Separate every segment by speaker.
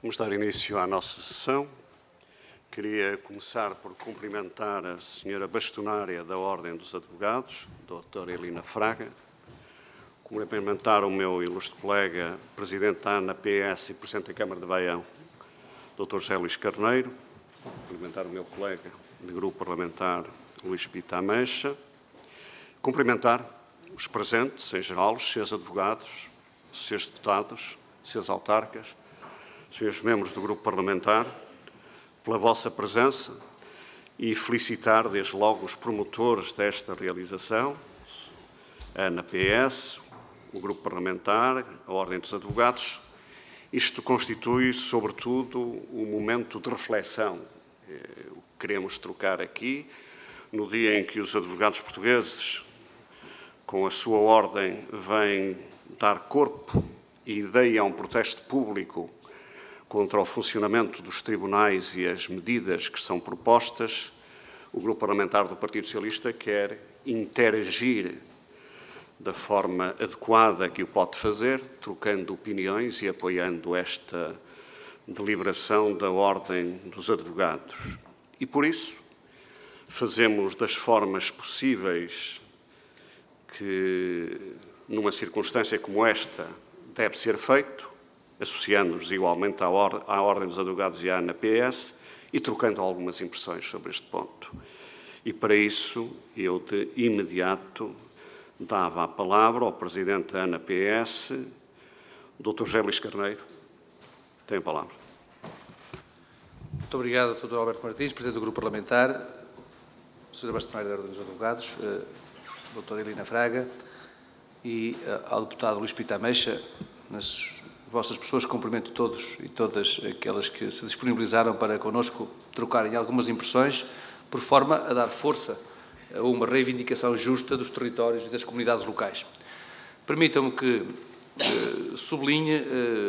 Speaker 1: Vamos dar início à nossa sessão. Queria começar por cumprimentar a senhora bastonária da Ordem dos Advogados, doutora Helena Fraga, cumprimentar o meu ilustre colega, presidente da ANA-PS e presidente da Câmara de Baião, doutor José Luís Carneiro, cumprimentar o meu colega de grupo parlamentar, Luís Pita Ameixa, cumprimentar os presentes, em geral, os senhores advogados, os senhores deputados, os senhores autarcas, os senhores membros do grupo parlamentar, pela vossa presença e felicitar desde logo os promotores desta realização, a ANA-PS, o grupo parlamentar, a Ordem dos Advogados. Isto constitui, sobretudo, um momento de reflexão. O que queremos trocar aqui, no dia em que os advogados portugueses, com a sua ordem, vêm dar corpo e ideia a um protesto público contra o funcionamento dos tribunais e as medidas que são propostas, o Grupo Parlamentar do Partido Socialista quer interagir da forma adequada que o pode fazer, trocando opiniões e apoiando esta deliberação da Ordem dos Advogados. E, por isso, fazemos das formas possíveis que, numa circunstância como esta, deve ser feito, associando-nos igualmente à Ordem dos Advogados e à ANA-PS e trocando algumas impressões sobre este ponto. E, para isso, eu de imediato dava a palavra ao Presidente da ANA-PS, Dr. José Luís Carneiro. Tem a palavra.
Speaker 2: Muito obrigado, Dr. Alberto Martins, Presidente do Grupo Parlamentar, Sra. Bastonária da Ordem dos Advogados, Dra. Helena Fraga e ao Deputado Luís Pita Ameixa. Nas vossas pessoas, cumprimento todos e todas aquelas que se disponibilizaram para connosco trocarem algumas impressões, por forma a dar força a uma reivindicação justa dos territórios e das comunidades locais. Permitam-me que sublinhe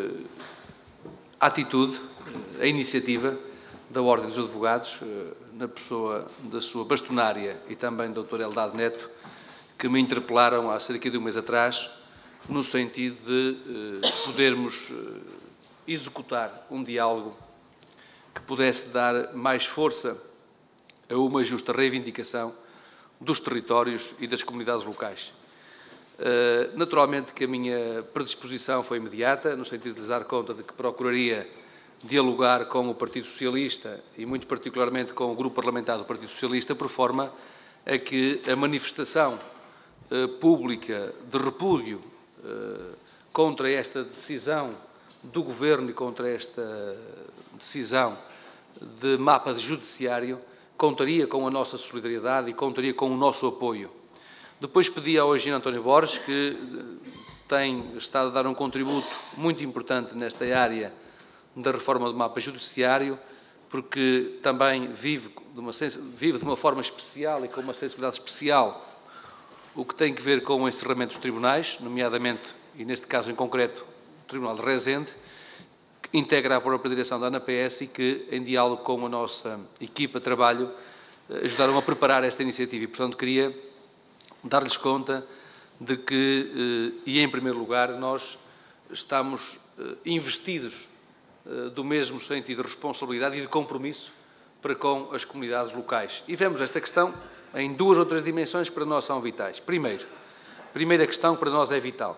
Speaker 2: a atitude, a iniciativa da Ordem dos Advogados, na pessoa da sua bastonária e também do Dr. Eldado Neto, que me interpelaram há cerca de um mês atrás, no sentido de podermos executar um diálogo que pudesse dar mais força a uma justa reivindicação dos territórios e das comunidades locais. Naturalmente que a minha predisposição foi imediata, no sentido de lhes dar conta de que procuraria dialogar com o Partido Socialista e, muito particularmente, com o Grupo Parlamentar do Partido Socialista, por forma a que a manifestação pública de repúdio contra esta decisão do Governo e contra esta decisão de mapa de judiciário contaria com a nossa solidariedade e contaria com o nosso apoio. Depois pedi ao engenheiro António Borges, que tem estado a dar um contributo muito importante nesta área da reforma do mapa judiciário, porque também vive de uma forma especial e com uma sensibilidade especial o que tem que ver com o encerramento dos tribunais, nomeadamente, e neste caso em concreto, o Tribunal de Rezende, que integra a própria direção da ANA-PS e que, em diálogo com a nossa equipa de trabalho, ajudaram a preparar esta iniciativa. E, portanto, queria dar-lhes conta de que, e em primeiro lugar, nós estamos investidos do mesmo sentido de responsabilidade e de compromisso para com as comunidades locais. E vemos esta questão em duas ou três dimensões que para nós são vitais. Primeira questão que para nós é vital.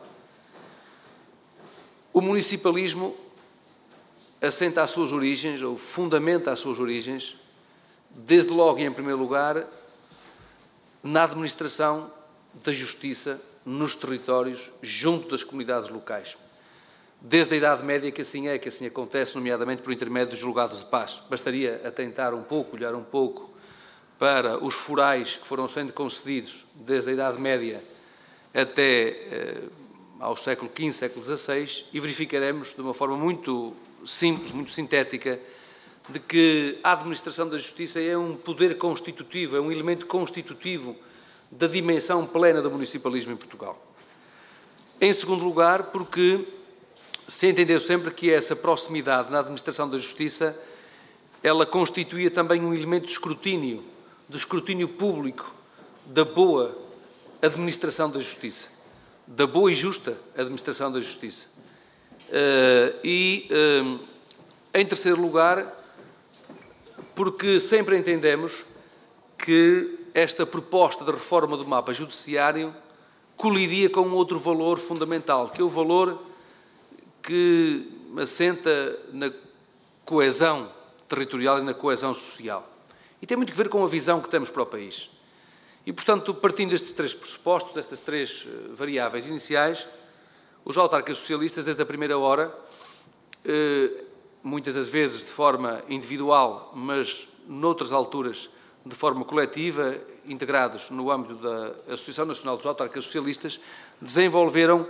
Speaker 2: O municipalismo assenta as suas origens, ou fundamenta as suas origens, desde logo e em primeiro lugar, na administração da justiça nos territórios, junto das comunidades locais. Desde a Idade Média que assim acontece, nomeadamente por intermédio dos julgados de paz. Bastaria atentar um pouco, olhar um pouco para os forais que foram sendo concedidos desde a Idade Média até ao século XV, século XVI, e verificaremos de uma forma muito simples, muito sintética, de que a administração da justiça é um poder constitutivo, é um elemento constitutivo da dimensão plena do municipalismo em Portugal. Em segundo lugar, porque se entendeu sempre que essa proximidade na administração da justiça, ela constituía também um elemento de escrutínio público da boa administração da justiça, da boa e justa administração da justiça. Em terceiro lugar, porque sempre entendemos que esta proposta de reforma do mapa judiciário colidia com outro valor fundamental, que é o valor que assenta na coesão territorial e na coesão social. E tem muito a ver com a visão que temos para o país. E, portanto, partindo destes três pressupostos, destas três variáveis iniciais, os autarcas socialistas, desde a primeira hora, muitas das vezes de forma individual, mas noutras alturas de forma coletiva, integrados no âmbito da Associação Nacional dos Autarcas Socialistas, desenvolveram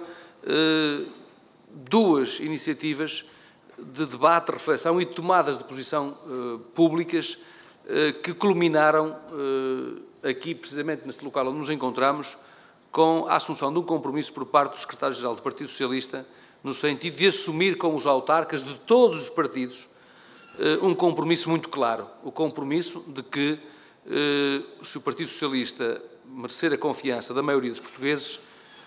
Speaker 2: duas iniciativas de debate, reflexão e tomadas de posição públicas que culminaram aqui, precisamente neste local onde nos encontramos, com a assunção de um compromisso por parte do secretário-geral do Partido Socialista, no sentido de assumir com os autarcas de todos os partidos um compromisso muito claro, o compromisso de que, se o Partido Socialista merecer a confiança da maioria dos portugueses,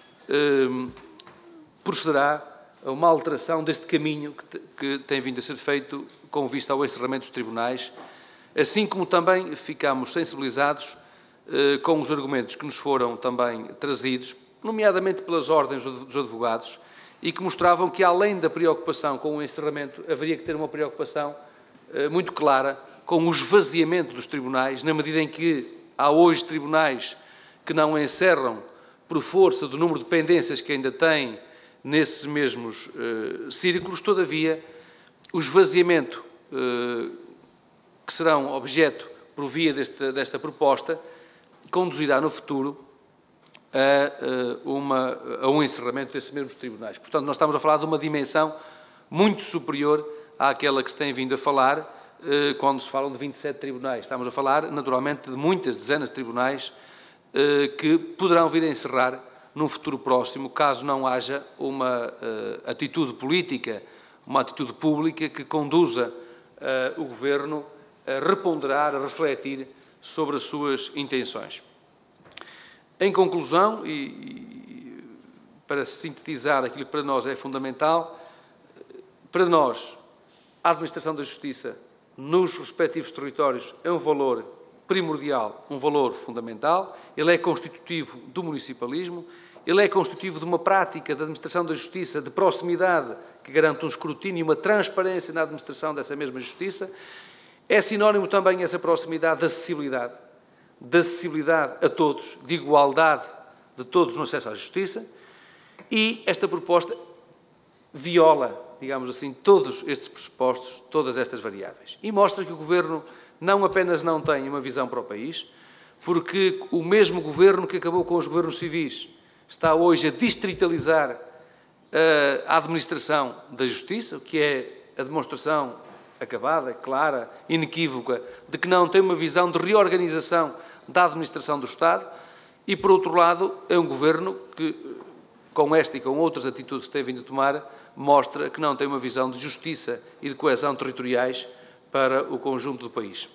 Speaker 2: procederá a uma alteração deste caminho que tem vindo a ser feito com vista ao encerramento dos tribunais, assim como também ficamos sensibilizados com os argumentos que nos foram também trazidos, nomeadamente pelas ordens dos advogados, e que mostravam que, além da preocupação com o encerramento, haveria que ter uma preocupação muito clara com o esvaziamento dos tribunais, na medida em que há hoje tribunais que não encerram por força do número de pendências que ainda têm nesses mesmos círculos. Todavia, o esvaziamento que serão objeto por via desta proposta conduzirá no futuro a um encerramento desses mesmos tribunais. Portanto, nós estamos a falar de uma dimensão muito superior àquela que se tem vindo a falar quando se falam de 27 tribunais. Estamos a falar, naturalmente, de muitas dezenas de tribunais que poderão vir a encerrar num futuro próximo, caso não haja uma atitude política, uma atitude pública que conduza o Governo a reponderar, a refletir sobre as suas intenções. Em conclusão, e para sintetizar aquilo que para nós é fundamental, para nós, a administração da Justiça nos respectivos territórios é um valor primordial, um valor fundamental, ele é constitutivo do municipalismo, ele é constitutivo de uma prática da administração da Justiça de proximidade que garante um escrutínio e uma transparência na administração dessa mesma Justiça. É sinónimo também essa proximidade de acessibilidade a todos, de igualdade de todos no acesso à Justiça, e esta proposta viola, digamos assim, todos estes pressupostos, todas estas variáveis. E mostra que o Governo não apenas não tem uma visão para o país, porque o mesmo Governo que acabou com os governos civis está hoje a distritalizar a administração da Justiça, o que é a demonstração acabada, clara, inequívoca, de que não tem uma visão de reorganização da administração do Estado e, por outro lado, é um Governo que, com esta e com outras atitudes que tem vindo a tomar, mostra que não tem uma visão de justiça e de coesão territoriais para o conjunto do país.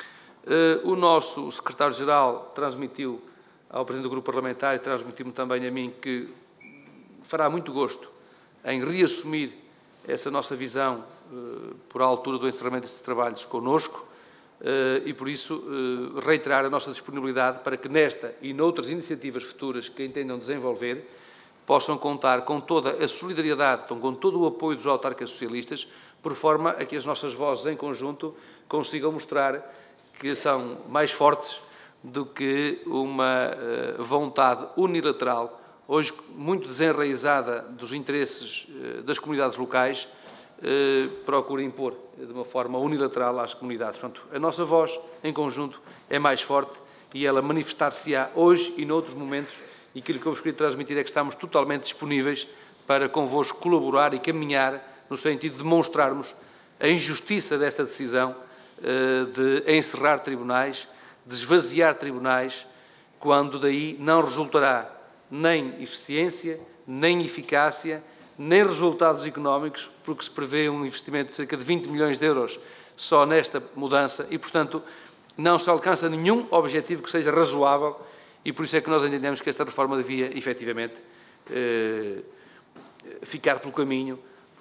Speaker 2: O nosso secretário-geral transmitiu ao Presidente do Grupo Parlamentar e transmitiu-me também a mim que fará muito gosto em reassumir essa nossa visão por à altura do encerramento desses trabalhos connosco e, por isso, reiterar a nossa disponibilidade para que nesta e noutras iniciativas futuras que entendam desenvolver possam contar com toda a solidariedade, com todo o apoio dos autarcas socialistas, por forma a que as nossas vozes em conjunto consigam mostrar que são mais fortes do que uma vontade unilateral, hoje muito desenraizada dos interesses das comunidades locais, procura impor de uma forma unilateral às comunidades. Portanto, a nossa voz em conjunto é mais forte e ela manifestar-se-á hoje e noutros momentos, e aquilo que eu vos queria transmitir é que estamos totalmente disponíveis para convosco colaborar e caminhar no sentido de demonstrarmos a injustiça desta decisão de encerrar tribunais, de esvaziar tribunais, quando daí não resultará nem eficiência, nem eficácia, nem resultados económicos, porque se prevê um investimento de cerca de 20 milhões de euros só nesta mudança e, portanto, não se alcança nenhum objetivo que seja razoável e por isso é que nós entendemos que esta reforma devia, efetivamente, ficar pelo caminho,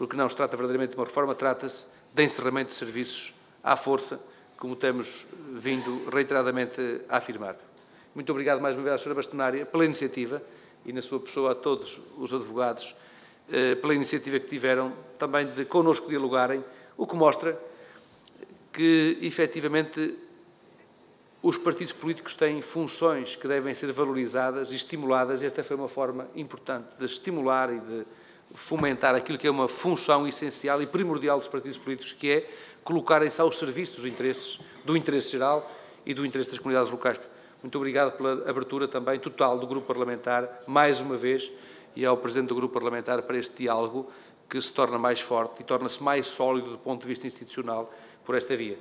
Speaker 2: porque não se trata verdadeiramente de uma reforma, trata-se de encerramento de serviços à força, como temos vindo reiteradamente a afirmar. Muito obrigado mais uma vez à Sra. Bastonária pela iniciativa e, na sua pessoa, a todos os advogados pela iniciativa que tiveram também de connosco dialogarem, o que mostra que, efetivamente, os partidos políticos têm funções que devem ser valorizadas e estimuladas. Esta foi uma forma importante de estimular e de fomentar aquilo que é uma função essencial e primordial dos partidos políticos, que é colocarem-se ao serviço do interesse geral e do interesse das comunidades locais. Muito obrigado pela abertura também total do Grupo Parlamentar, mais uma vez, e ao Presidente do Grupo Parlamentar para este diálogo que se torna mais forte e torna-se mais sólido do ponto de vista institucional por esta via.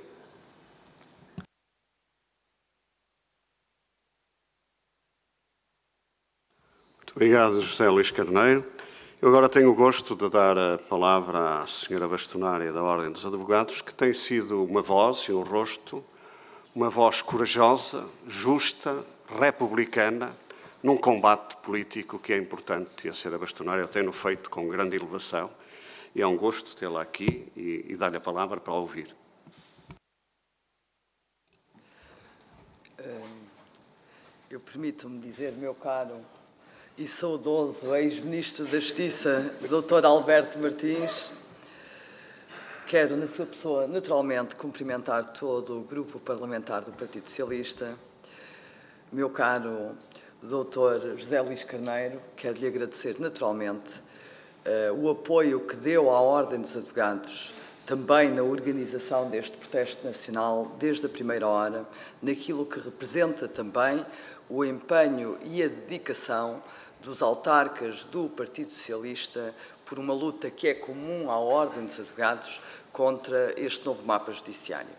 Speaker 1: Muito obrigado, José Luís Carneiro. Eu agora tenho o gosto de dar a palavra à Sra. Bastonária da Ordem dos Advogados, que tem sido uma voz e um rosto, uma voz corajosa, justa, republicana, num combate político que é importante, e a Sra. Bastonária tem-no feito com grande elevação, e é um gosto tê-la aqui e dar-lhe a palavra para ouvir.
Speaker 3: Eu permito-me dizer, meu caro e saudoso ex-ministro da Justiça, Dr. Alberto Martins, quero, na sua pessoa, naturalmente, cumprimentar todo o grupo parlamentar do Partido Socialista, meu caro Dr. José Luís Carneiro, quero lhe agradecer, naturalmente, o apoio que deu à Ordem dos Advogados, também na organização deste protesto nacional, desde a primeira hora, naquilo que representa também o empenho e a dedicação dos autarcas do Partido Socialista por uma luta que é comum à Ordem dos Advogados contra este novo mapa judiciário.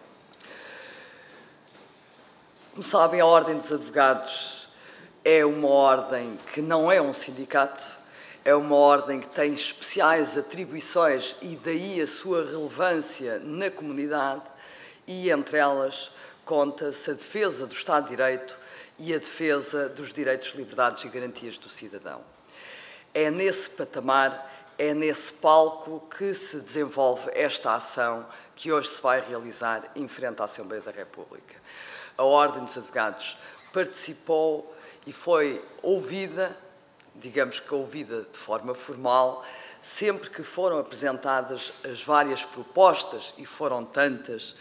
Speaker 3: Como sabem, a Ordem dos Advogados é uma ordem que não é um sindicato, é uma ordem que tem especiais atribuições e daí a sua relevância na comunidade e, entre elas, conta-se a defesa do Estado de Direito e a defesa dos direitos, liberdades e garantias do cidadão. É nesse patamar, é nesse palco que se desenvolve esta ação que hoje se vai realizar em frente à Assembleia da República. A Ordem dos Advogados participou e foi ouvida, digamos que ouvida de forma formal, sempre que foram apresentadas as várias propostas, e foram tantas,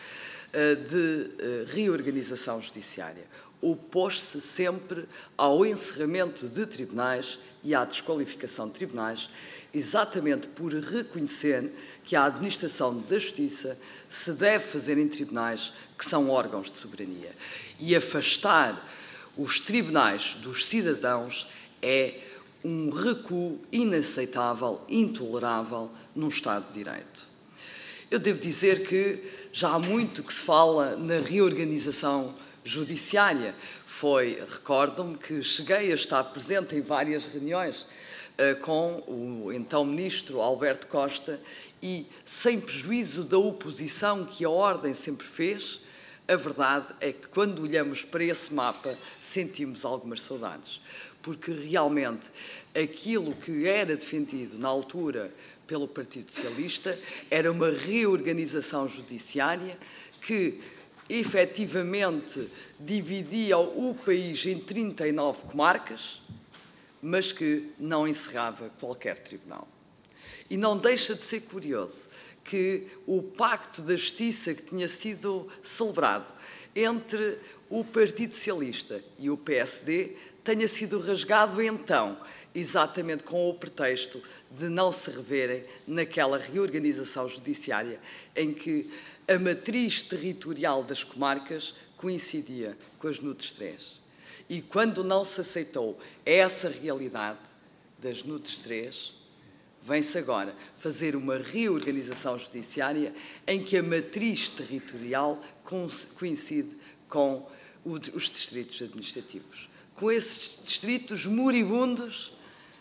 Speaker 3: de reorganização judiciária. Opôs-se sempre ao encerramento de tribunais e à desqualificação de tribunais, exatamente por reconhecer que a administração da justiça se deve fazer em tribunais que são órgãos de soberania. E afastar os tribunais dos cidadãos é um recuo inaceitável, intolerável num Estado de Direito. Eu devo dizer que já há muito que se fala na reorganização judiciária. Recordo-me que cheguei a estar presente em várias reuniões com o então Ministro Alberto Costa e, sem prejuízo da oposição que a Ordem sempre fez, a verdade é que, quando olhamos para esse mapa, sentimos algumas saudades, porque realmente aquilo que era defendido na altura pelo Partido Socialista era uma reorganização judiciária que efetivamente dividia o país em 39 comarcas, mas que não encerrava qualquer tribunal. E não deixa de ser curioso que o Pacto da Justiça que tinha sido celebrado entre o Partido Socialista e o PSD tenha sido rasgado então, exatamente com o pretexto de não se reverem naquela reorganização judiciária em que a matriz territorial das comarcas coincidia com as NUTS 3. E quando não se aceitou essa realidade das NUTS 3, vem-se agora fazer uma reorganização judiciária em que a matriz territorial coincide com os distritos administrativos. Com esses distritos moribundos,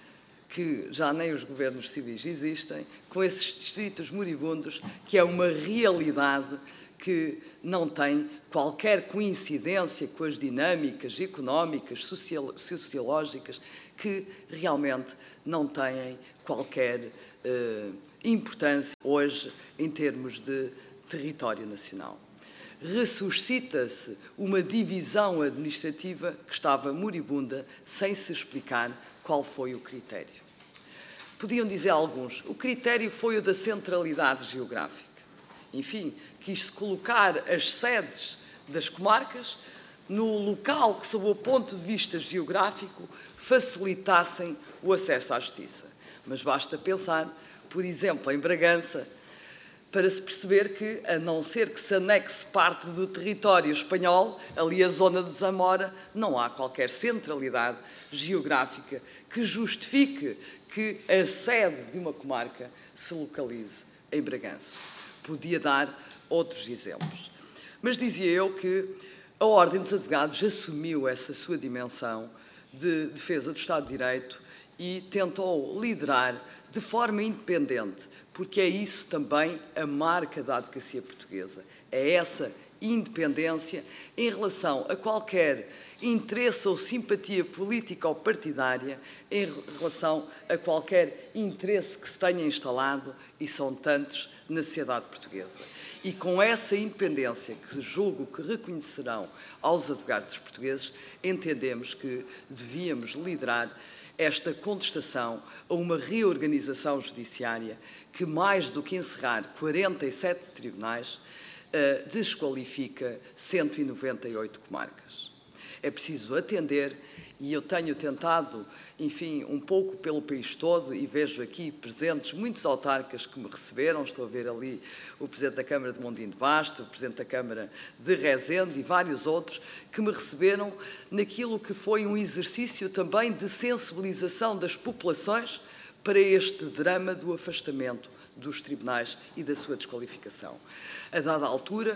Speaker 3: que já nem os governos civis existem, com esses distritos moribundos, que é uma realidade que não tem qualquer coincidência com as dinâmicas económicas, sociológicas, que realmente não têm qualquer importância hoje em termos de território nacional. Ressuscita-se uma divisão administrativa que estava moribunda, sem se explicar qual foi o critério. Podiam dizer alguns, o critério foi o da centralidade geográfica. Enfim, quis-se colocar as sedes das comarcas no local que, sob o ponto de vista geográfico, facilitassem o acesso à justiça. Mas basta pensar, por exemplo, em Bragança, para se perceber que, a não ser que se anexe parte do território espanhol, ali a zona de Zamora, não há qualquer centralidade geográfica que justifique que a sede de uma comarca se localize em Bragança. Podia dar outros exemplos. Mas dizia eu que a Ordem dos Advogados assumiu essa sua dimensão de defesa do Estado de Direito e tentou liderar de forma independente, porque é isso também a marca da advocacia portuguesa. É essa independência em relação a qualquer interesse ou simpatia política ou partidária, em relação a qualquer interesse que se tenha instalado, e são tantos, na sociedade portuguesa. E com essa independência, que julgo que reconhecerão aos advogados portugueses, entendemos que devíamos liderar esta contestação a uma reorganização judiciária que, mais do que encerrar 47 tribunais, desqualifica 198 comarcas. É preciso atender, e eu tenho tentado, enfim, um pouco pelo país todo, e vejo aqui presentes muitos autarcas que me receberam. Estou a ver ali o Presidente da Câmara de Mondim de Basto, o Presidente da Câmara de Rezende e vários outros que me receberam naquilo que foi um exercício também de sensibilização das populações para este drama do afastamento dos tribunais e da sua desqualificação. A dada altura,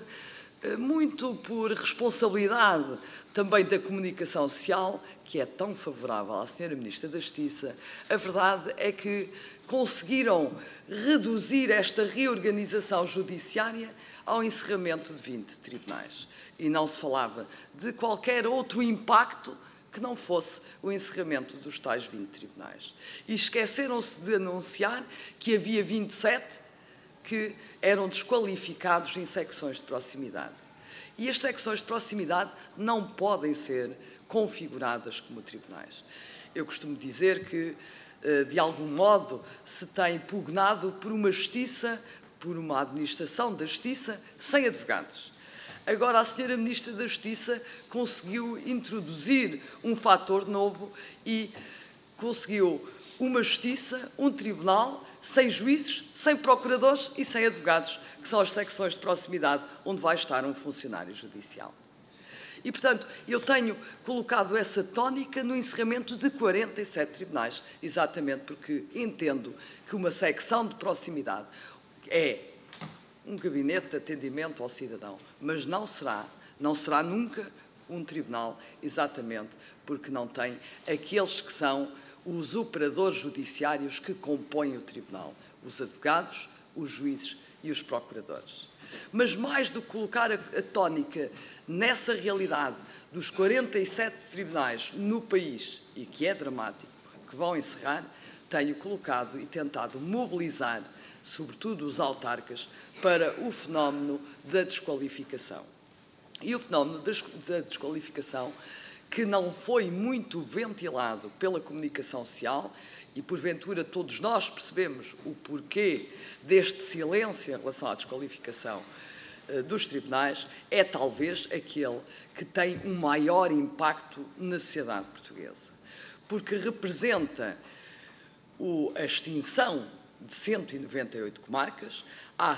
Speaker 3: muito por responsabilidade também da comunicação social, que é tão favorável à Sra. Ministra da Justiça, a verdade é que conseguiram reduzir esta reorganização judiciária ao encerramento de 20 tribunais. E não se falava de qualquer outro impacto que não fosse o encerramento dos tais 20 tribunais. E esqueceram-se de anunciar que havia 27 que eram desqualificados em secções de proximidade. E as secções de proximidade não podem ser configuradas como tribunais. Eu costumo dizer que, de algum modo, se tem pugnado por uma justiça, por uma administração da justiça, sem advogados. Agora, a Sra. Ministra da Justiça conseguiu introduzir um fator novo e conseguiu uma justiça, um tribunal, sem juízes, sem procuradores e sem advogados, que são as secções de proximidade onde vai estar um funcionário judicial. E, portanto, eu tenho colocado essa tónica no encerramento de 47 tribunais, exatamente porque entendo que uma secção de proximidade é um gabinete de atendimento ao cidadão, mas não será nunca um tribunal, exatamente porque não tem aqueles que são os operadores judiciários que compõem o tribunal, os advogados, os juízes e os procuradores. Mas mais do que colocar a tónica nessa realidade dos 47 tribunais no país, e que é dramático, que vão encerrar, tenho colocado e tentado mobilizar, sobretudo os autarcas, para o fenómeno da desqualificação. E o fenómeno da desqualificação, que não foi muito ventilado pela comunicação social, e porventura todos nós percebemos o porquê deste silêncio em relação à desqualificação dos tribunais, é talvez aquele que tem um maior impacto na sociedade portuguesa, porque representa a extinção de 198 comarcas. Há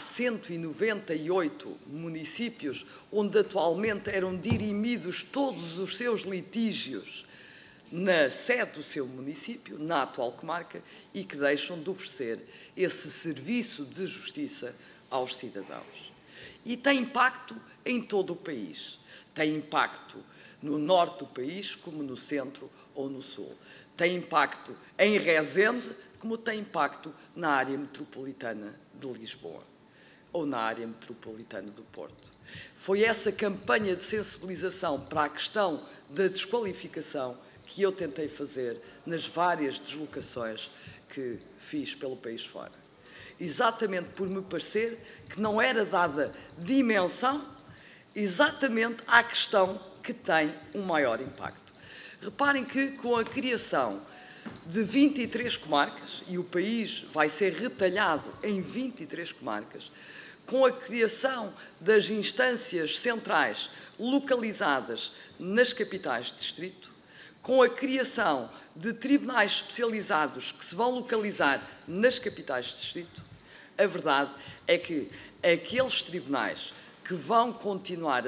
Speaker 3: 198 municípios onde atualmente eram dirimidos todos os seus litígios na sede do seu município, na atual comarca, e que deixam de oferecer esse serviço de justiça aos cidadãos. E tem impacto em todo o país. Tem impacto no norte do país, como no centro ou no sul. Tem impacto em Rezende, como tem impacto na área metropolitana de Lisboa ou na área metropolitana do Porto. Foi essa campanha de sensibilização para a questão da desqualificação que eu tentei fazer nas várias deslocações que fiz pelo país fora. exatamente por me parecer que não era dada dimensão exatamente à questão que tem um maior impacto. Reparem que com a criação de 23 comarcas, e o país vai ser retalhado em 23 comarcas, com a criação das instâncias centrais localizadas nas capitais de distrito, com a criação de tribunais especializados que se vão localizar nas capitais de distrito, a verdade é que aqueles tribunais que vão continuar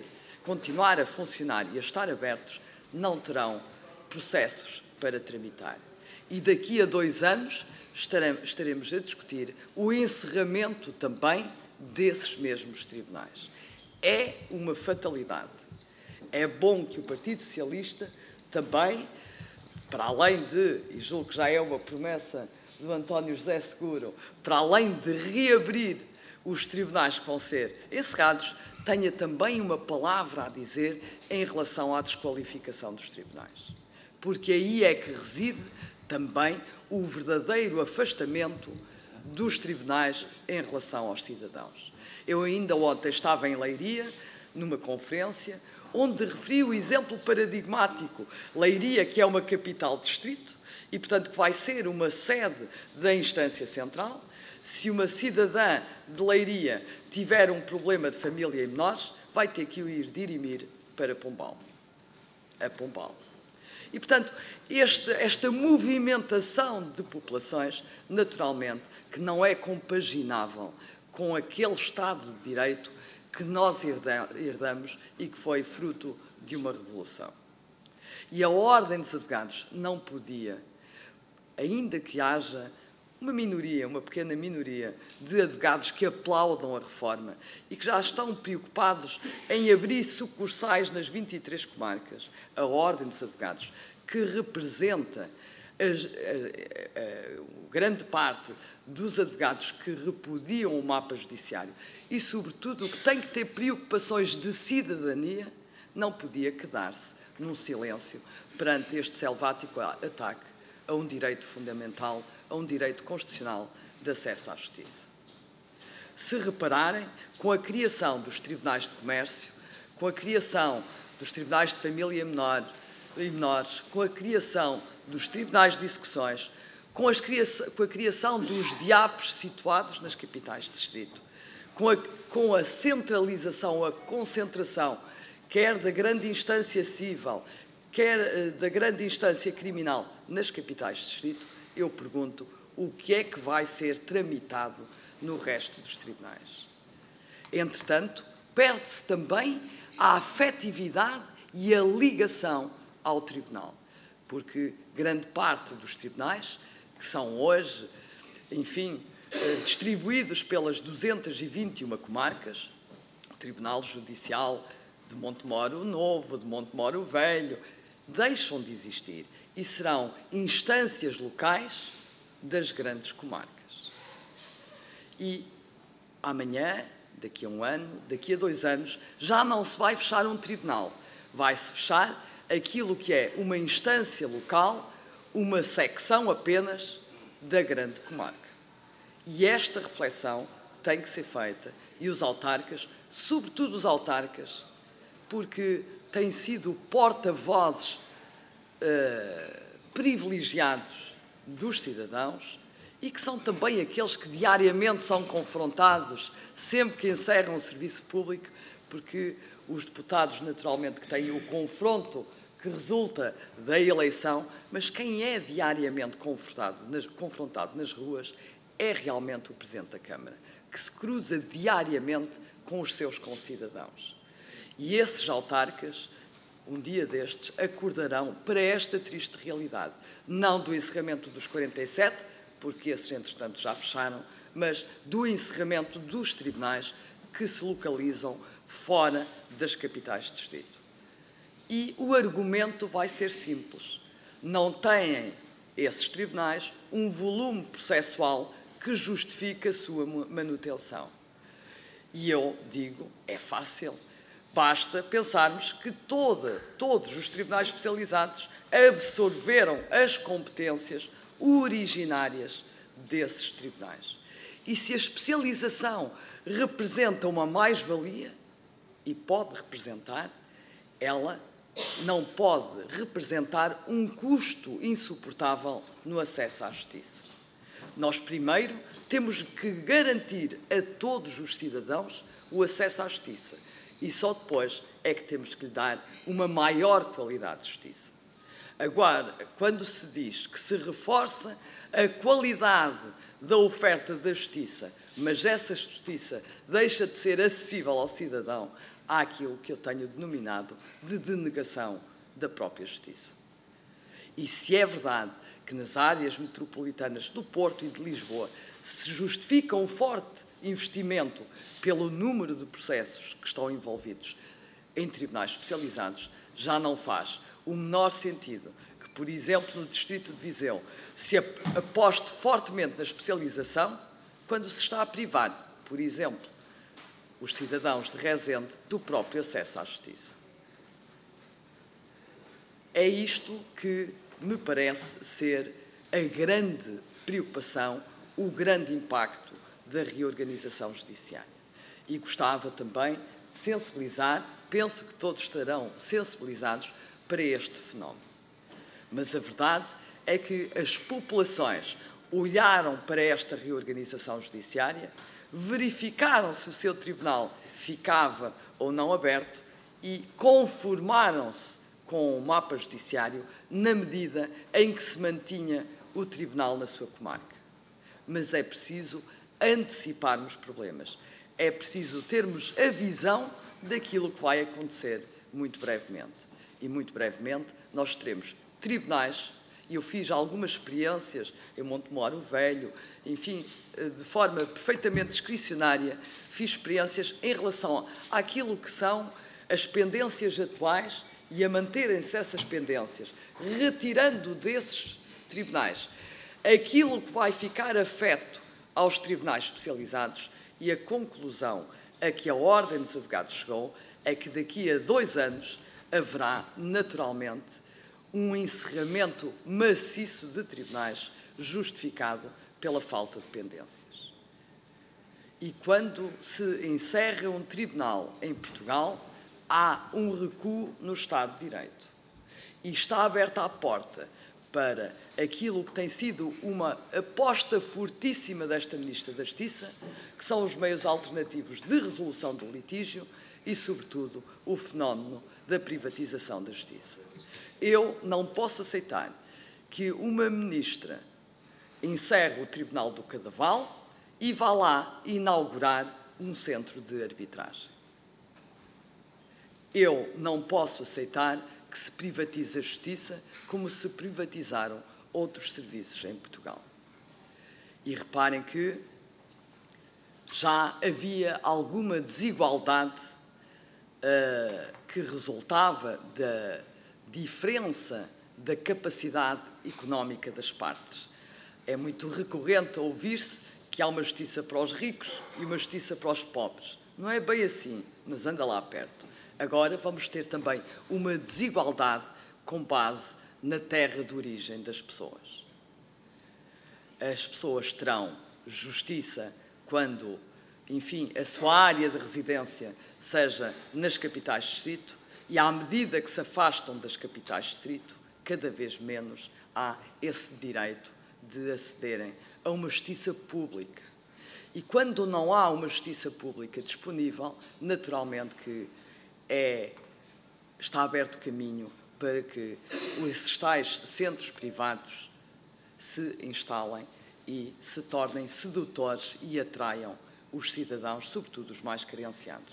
Speaker 3: a funcionar e a estar abertos não terão processos para tramitar. E daqui a 2 anos estaremos a discutir o encerramento também desses mesmos tribunais. É uma fatalidade. É bom que o Partido Socialista também, para além de, e julgo que já é uma promessa do António José Seguro, para além de reabrir os tribunais que vão ser encerrados, tenha também uma palavra a dizer em relação à desqualificação dos tribunais. Porque aí é que reside também o verdadeiro afastamento dos tribunais em relação aos cidadãos. Eu ainda ontem estava em Leiria, numa conferência, onde referi o exemplo paradigmático. Leiria, que é uma capital distrito, e, portanto, que vai ser uma sede da instância central. Se uma cidadã de Leiria tiver um problema de família e menores, vai ter que o ir dirimir para Pombal. A Pombal. E, portanto, esta movimentação de populações, naturalmente, que não é compaginável com aquele Estado de Direito que nós herdamos e que foi fruto de uma revolução. E a Ordem dos Advogados não podia, ainda que haja uma minoria, uma pequena minoria de advogados que aplaudam a reforma e que já estão preocupados em abrir sucursais nas 23 comarcas, a Ordem dos Advogados, que representa grande parte dos advogados que repudiam o mapa judiciário e, sobretudo, que tem que ter preocupações de cidadania, não podia quedar-se num silêncio perante este selvático ataque a um direito fundamental, a um direito constitucional de acesso à justiça. Se repararem, com a criação dos tribunais de comércio, com a criação dos tribunais de família e menores, com a criação dos tribunais de execuções, com a criação dos DIAPs situados nas capitais de distrito, com a centralização, a concentração, quer da grande instância civil, quer da grande instância criminal nas capitais de distrito, eu pergunto o que é que vai ser tramitado no resto dos tribunais. Entretanto, perde-se também a afetividade e a ligação ao tribunal, porque grande parte dos tribunais, que são hoje, enfim, distribuídos pelas 221 comarcas, o Tribunal Judicial de Montemoro Novo, de Montemoro Velho, deixam de existir e serão instâncias locais das grandes comarcas. E amanhã, daqui a 1 ano, daqui a 2 anos, já não se vai fechar um tribunal, vai-se fechar aquilo que é uma instância local, uma secção apenas da grande comarca. E esta reflexão tem que ser feita. E os autarcas, sobretudo os autarcas, porque têm sido porta-vozes privilegiados dos cidadãos e que são também aqueles que diariamente são confrontados sempre que encerram o serviço público, porque os deputados, naturalmente, que têm o confronto que resulta da eleição, mas quem é diariamente confrontado nas ruas é realmente o Presidente da Câmara, que se cruza diariamente com os seus concidadãos. E esses autarcas, um dia destes, acordarão para esta triste realidade, não do encerramento dos 47, porque esses, entretanto, já fecharam, mas do encerramento dos tribunais que se localizam fora das capitais de distrito. E o argumento vai ser simples. Não têm esses tribunais um volume processual que justifique a sua manutenção. E eu digo, é fácil. Basta pensarmos que todos os tribunais especializados absorveram as competências originárias desses tribunais. E se a especialização representa uma mais-valia, e pode representar, ela não pode representar um custo insuportável no acesso à justiça. Nós, primeiro, temos que garantir a todos os cidadãos o acesso à justiça e só depois é que temos que lhe dar uma maior qualidade de justiça. Agora, quando se diz que se reforça a qualidade da oferta da justiça, mas essa justiça deixa de ser acessível ao cidadão, há aquilo que eu tenho denominado de denegação da própria justiça. E se é verdade que nas áreas metropolitanas do Porto e de Lisboa se justifica um forte investimento pelo número de processos que estão envolvidos em tribunais especializados, já não faz o menor sentido que, por exemplo, no Distrito de Viseu, se aposte fortemente na especialização quando se está a privar, por exemplo, os cidadãos de Resende do próprio acesso à justiça. É isto que me parece ser a grande preocupação, o grande impacto da reorganização judiciária. E gostava também de sensibilizar, penso que todos estarão sensibilizados para este fenómeno. Mas a verdade é que as populações olharam para esta reorganização judiciária, verificaram se o seu tribunal ficava ou não aberto e conformaram-se com o mapa judiciário na medida em que se mantinha o tribunal na sua comarca. Mas é preciso anteciparmos problemas. É preciso termos a visão daquilo que vai acontecer muito brevemente. E muito brevemente nós teremos tribunais. E eu fiz algumas experiências em Montemor o Velho, enfim, de forma perfeitamente discricionária, fiz experiências em relação àquilo que são as pendências atuais e a manterem-se essas pendências, retirando desses tribunais aquilo que vai ficar afeto aos tribunais especializados, e a conclusão a que a Ordem dos Advogados chegou é que daqui a 2 anos haverá, naturalmente, um encerramento maciço de tribunais justificado pela falta de pendências. E quando se encerra um tribunal em Portugal, há um recuo no Estado de Direito. E está aberta a porta para aquilo que tem sido uma aposta fortíssima desta Ministra da Justiça, que são os meios alternativos de resolução do litígio e, sobretudo, o fenómeno da privatização da justiça. Eu não posso aceitar que uma ministra encerre o Tribunal do Cadaval e vá lá inaugurar um centro de arbitragem. Eu não posso aceitar que se privatize a justiça como se privatizaram outros serviços em Portugal. E reparem que já havia alguma desigualdade que resultava da diferença da capacidade económica das partes. É muito recorrente ouvir-se que há uma justiça para os ricos e uma justiça para os pobres. Não é bem assim, mas anda lá perto. Agora vamos ter também uma desigualdade com base na terra de origem das pessoas. As pessoas terão justiça quando, enfim, a sua área de residência seja nas capitais de distrito, e à medida que se afastam das capitais de distrito, cada vez menos há esse direito de acederem a uma justiça pública. E quando não há uma justiça pública disponível, naturalmente que está aberto o caminho para que esses tais centros privados se instalem e se tornem sedutores e atraiam os cidadãos, sobretudo os mais carenciados.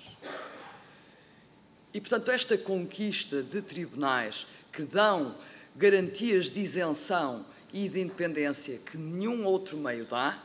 Speaker 3: E, portanto, esta conquista de tribunais que dão garantias de isenção e de independência que nenhum outro meio dá,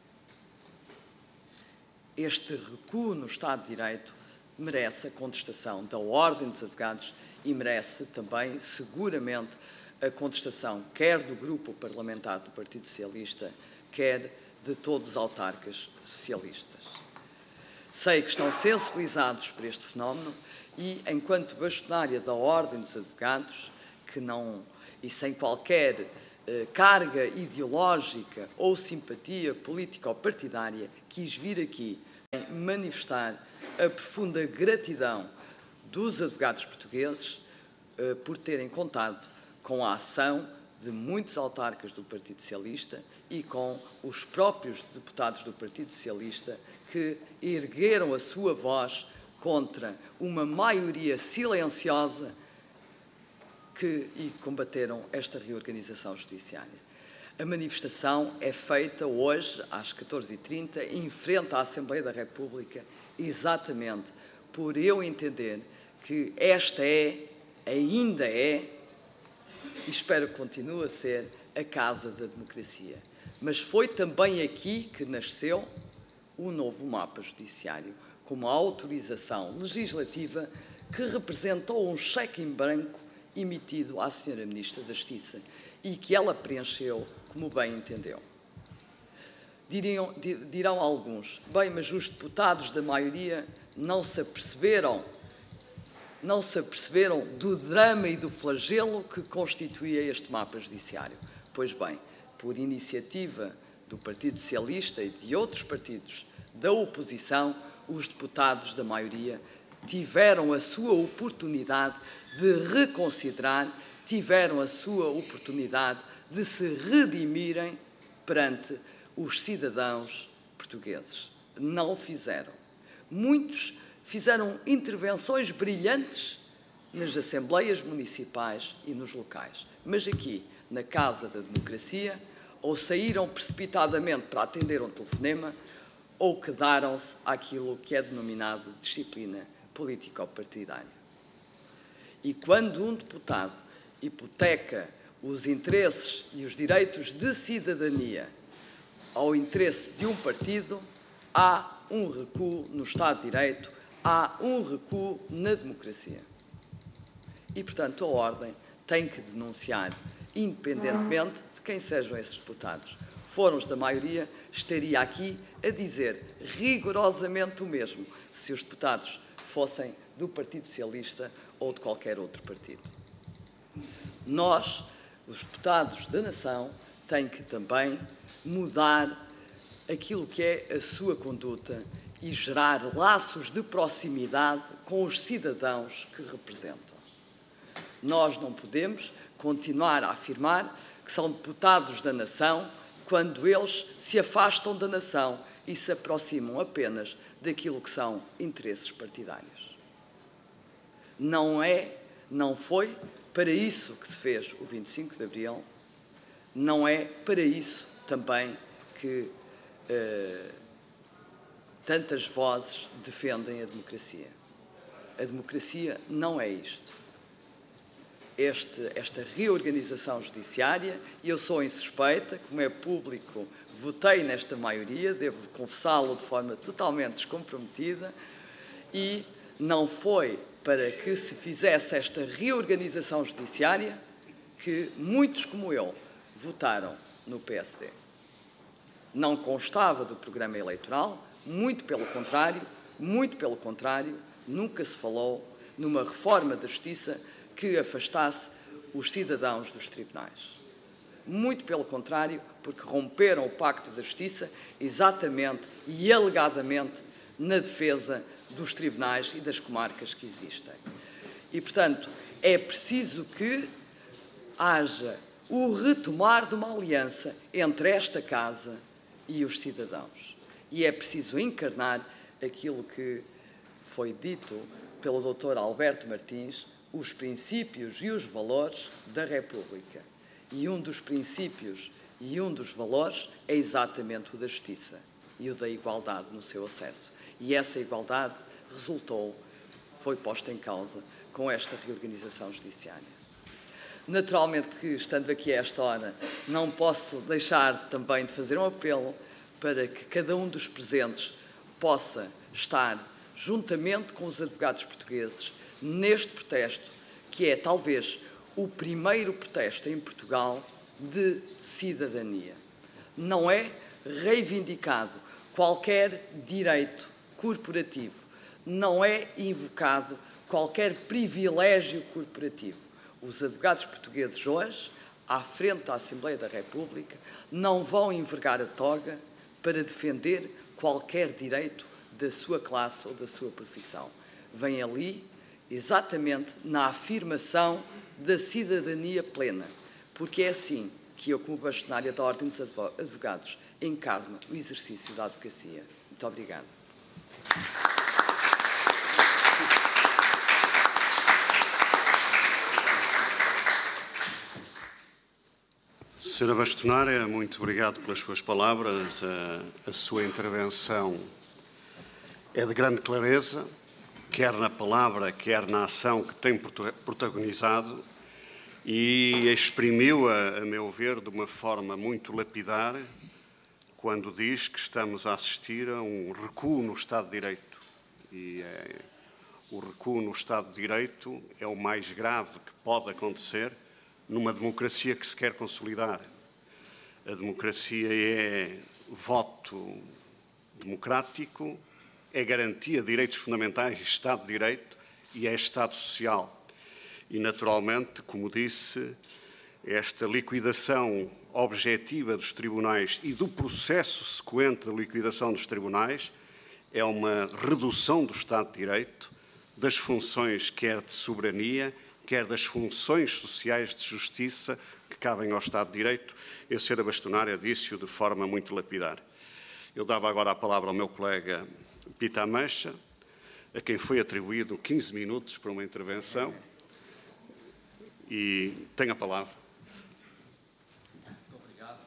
Speaker 3: este recuo no Estado de Direito merece a contestação da Ordem dos Advogados e merece também, seguramente, a contestação quer do Grupo Parlamentar do Partido Socialista, quer de todos os autarcas socialistas. Sei que estão sensibilizados por este fenómeno e, enquanto bastonária da Ordem dos Advogados, que não, e sem qualquer carga ideológica ou simpatia política ou partidária, quis vir aqui manifestar a profunda gratidão dos advogados portugueses por terem contado com a ação de muitos autarcas do Partido Socialista e com os próprios deputados do Partido Socialista que ergueram a sua voz contra uma maioria silenciosa e combateram esta reorganização judiciária. A manifestação é feita hoje, às 14h30, em frente à Assembleia da República, exatamente por eu entender que esta ainda é, e espero que continue a ser, a Casa da Democracia. Mas foi também aqui que nasceu o novo mapa judiciário, com uma autorização legislativa que representou um cheque em branco emitido à Sra. Ministra da Justiça e que ela preencheu como bem entendeu. Dirão alguns, bem, mas os deputados da maioria não se aperceberam do drama e do flagelo que constituía este mapa judiciário. Pois bem, por iniciativa do Partido Socialista e de outros partidos da oposição, os deputados da maioria tiveram a sua oportunidade de reconsiderar, tiveram a sua oportunidade de se redimirem perante os cidadãos portugueses. Não o fizeram. Muitos fizeram intervenções brilhantes nas assembleias municipais e nos locais. Mas aqui, na Casa da Democracia, ou saíram precipitadamente para atender um telefonema, ou quedaram-se àquilo que é denominado disciplina político-partidária. E quando um deputado hipoteca os interesses e os direitos de cidadania ao interesse de um partido, há um recuo no Estado de Direito, há um recuo na democracia. E, portanto, a Ordem tem que denunciar, independentemente de quem sejam esses deputados. Foram os da maioria, estaria aqui a dizer rigorosamente o mesmo se os deputados fossem do Partido Socialista ou de qualquer outro partido. Nós, os deputados da nação, têm que também mudar aquilo que é a sua conduta e gerar laços de proximidade com os cidadãos que representam. Nós não podemos continuar a afirmar que são deputados da nação quando eles se afastam da nação e se aproximam apenas daquilo que são interesses partidários. Não foi para isso que se fez o 25 de Abril, não é para isso também que tantas vozes defendem a democracia. A democracia não é isto. Esta reorganização judiciária, e eu sou insuspeita, como é público, votei nesta maioria, devo confessá-lo de forma totalmente descomprometida, e não foi para que se fizesse esta reorganização judiciária que muitos como eu votaram no PSD. Não constava do programa eleitoral, muito pelo contrário, nunca se falou numa reforma da justiça que afastasse os cidadãos dos tribunais. Muito pelo contrário, porque romperam o Pacto da Justiça exatamente e alegadamente na defesa dos tribunais e das comarcas que existem. E, portanto, é preciso que haja o retomar de uma aliança entre esta Casa e os cidadãos. E é preciso encarnar aquilo que foi dito pelo Dr. Alberto Martins, os princípios e os valores da República. E um dos princípios e um dos valores é exatamente o da justiça e o da igualdade no seu acesso. E essa igualdade foi posta em causa com esta reorganização judiciária. Naturalmente que, estando aqui a esta hora, não posso deixar também de fazer um apelo para que cada um dos presentes possa estar juntamente com os advogados portugueses neste protesto, que é talvez o primeiro protesto em Portugal de cidadania. Não é reivindicado qualquer direito corporativo, não é invocado qualquer privilégio corporativo. Os advogados portugueses hoje, à frente da Assembleia da República, não vão envergar a toga para defender qualquer direito da sua classe ou da sua profissão. Vêm ali exatamente na afirmação da cidadania plena, porque é assim que eu, como bastonária da Ordem dos Advogados, encarno o exercício da advocacia. Muito obrigada.
Speaker 1: Senhora Bastonária, muito obrigado pelas suas palavras. A sua intervenção é de grande clareza, quer na palavra, quer na ação que tem protagonizado, e exprimiu, a meu ver, de uma forma muito lapidar, quando diz que estamos a assistir a um recuo no Estado de Direito. E o recuo no Estado de Direito é o mais grave que pode acontecer numa democracia que se quer consolidar. A democracia é voto democrático, é garantia de direitos fundamentais, Estado de Direito e é Estado Social. E, naturalmente, como disse, esta liquidação objetiva dos tribunais e do processo sequente de liquidação dos tribunais é uma redução do Estado de Direito, das funções quer de soberania, quer das funções sociais de justiça que cabem ao Estado de Direito. E a senhora Bastonária disse-o de forma muito lapidar. Eu dava agora a palavra ao meu colega Pita Ameixa, a quem foi atribuído 15 minutos para uma intervenção, e tem a palavra.
Speaker 4: Muito obrigado.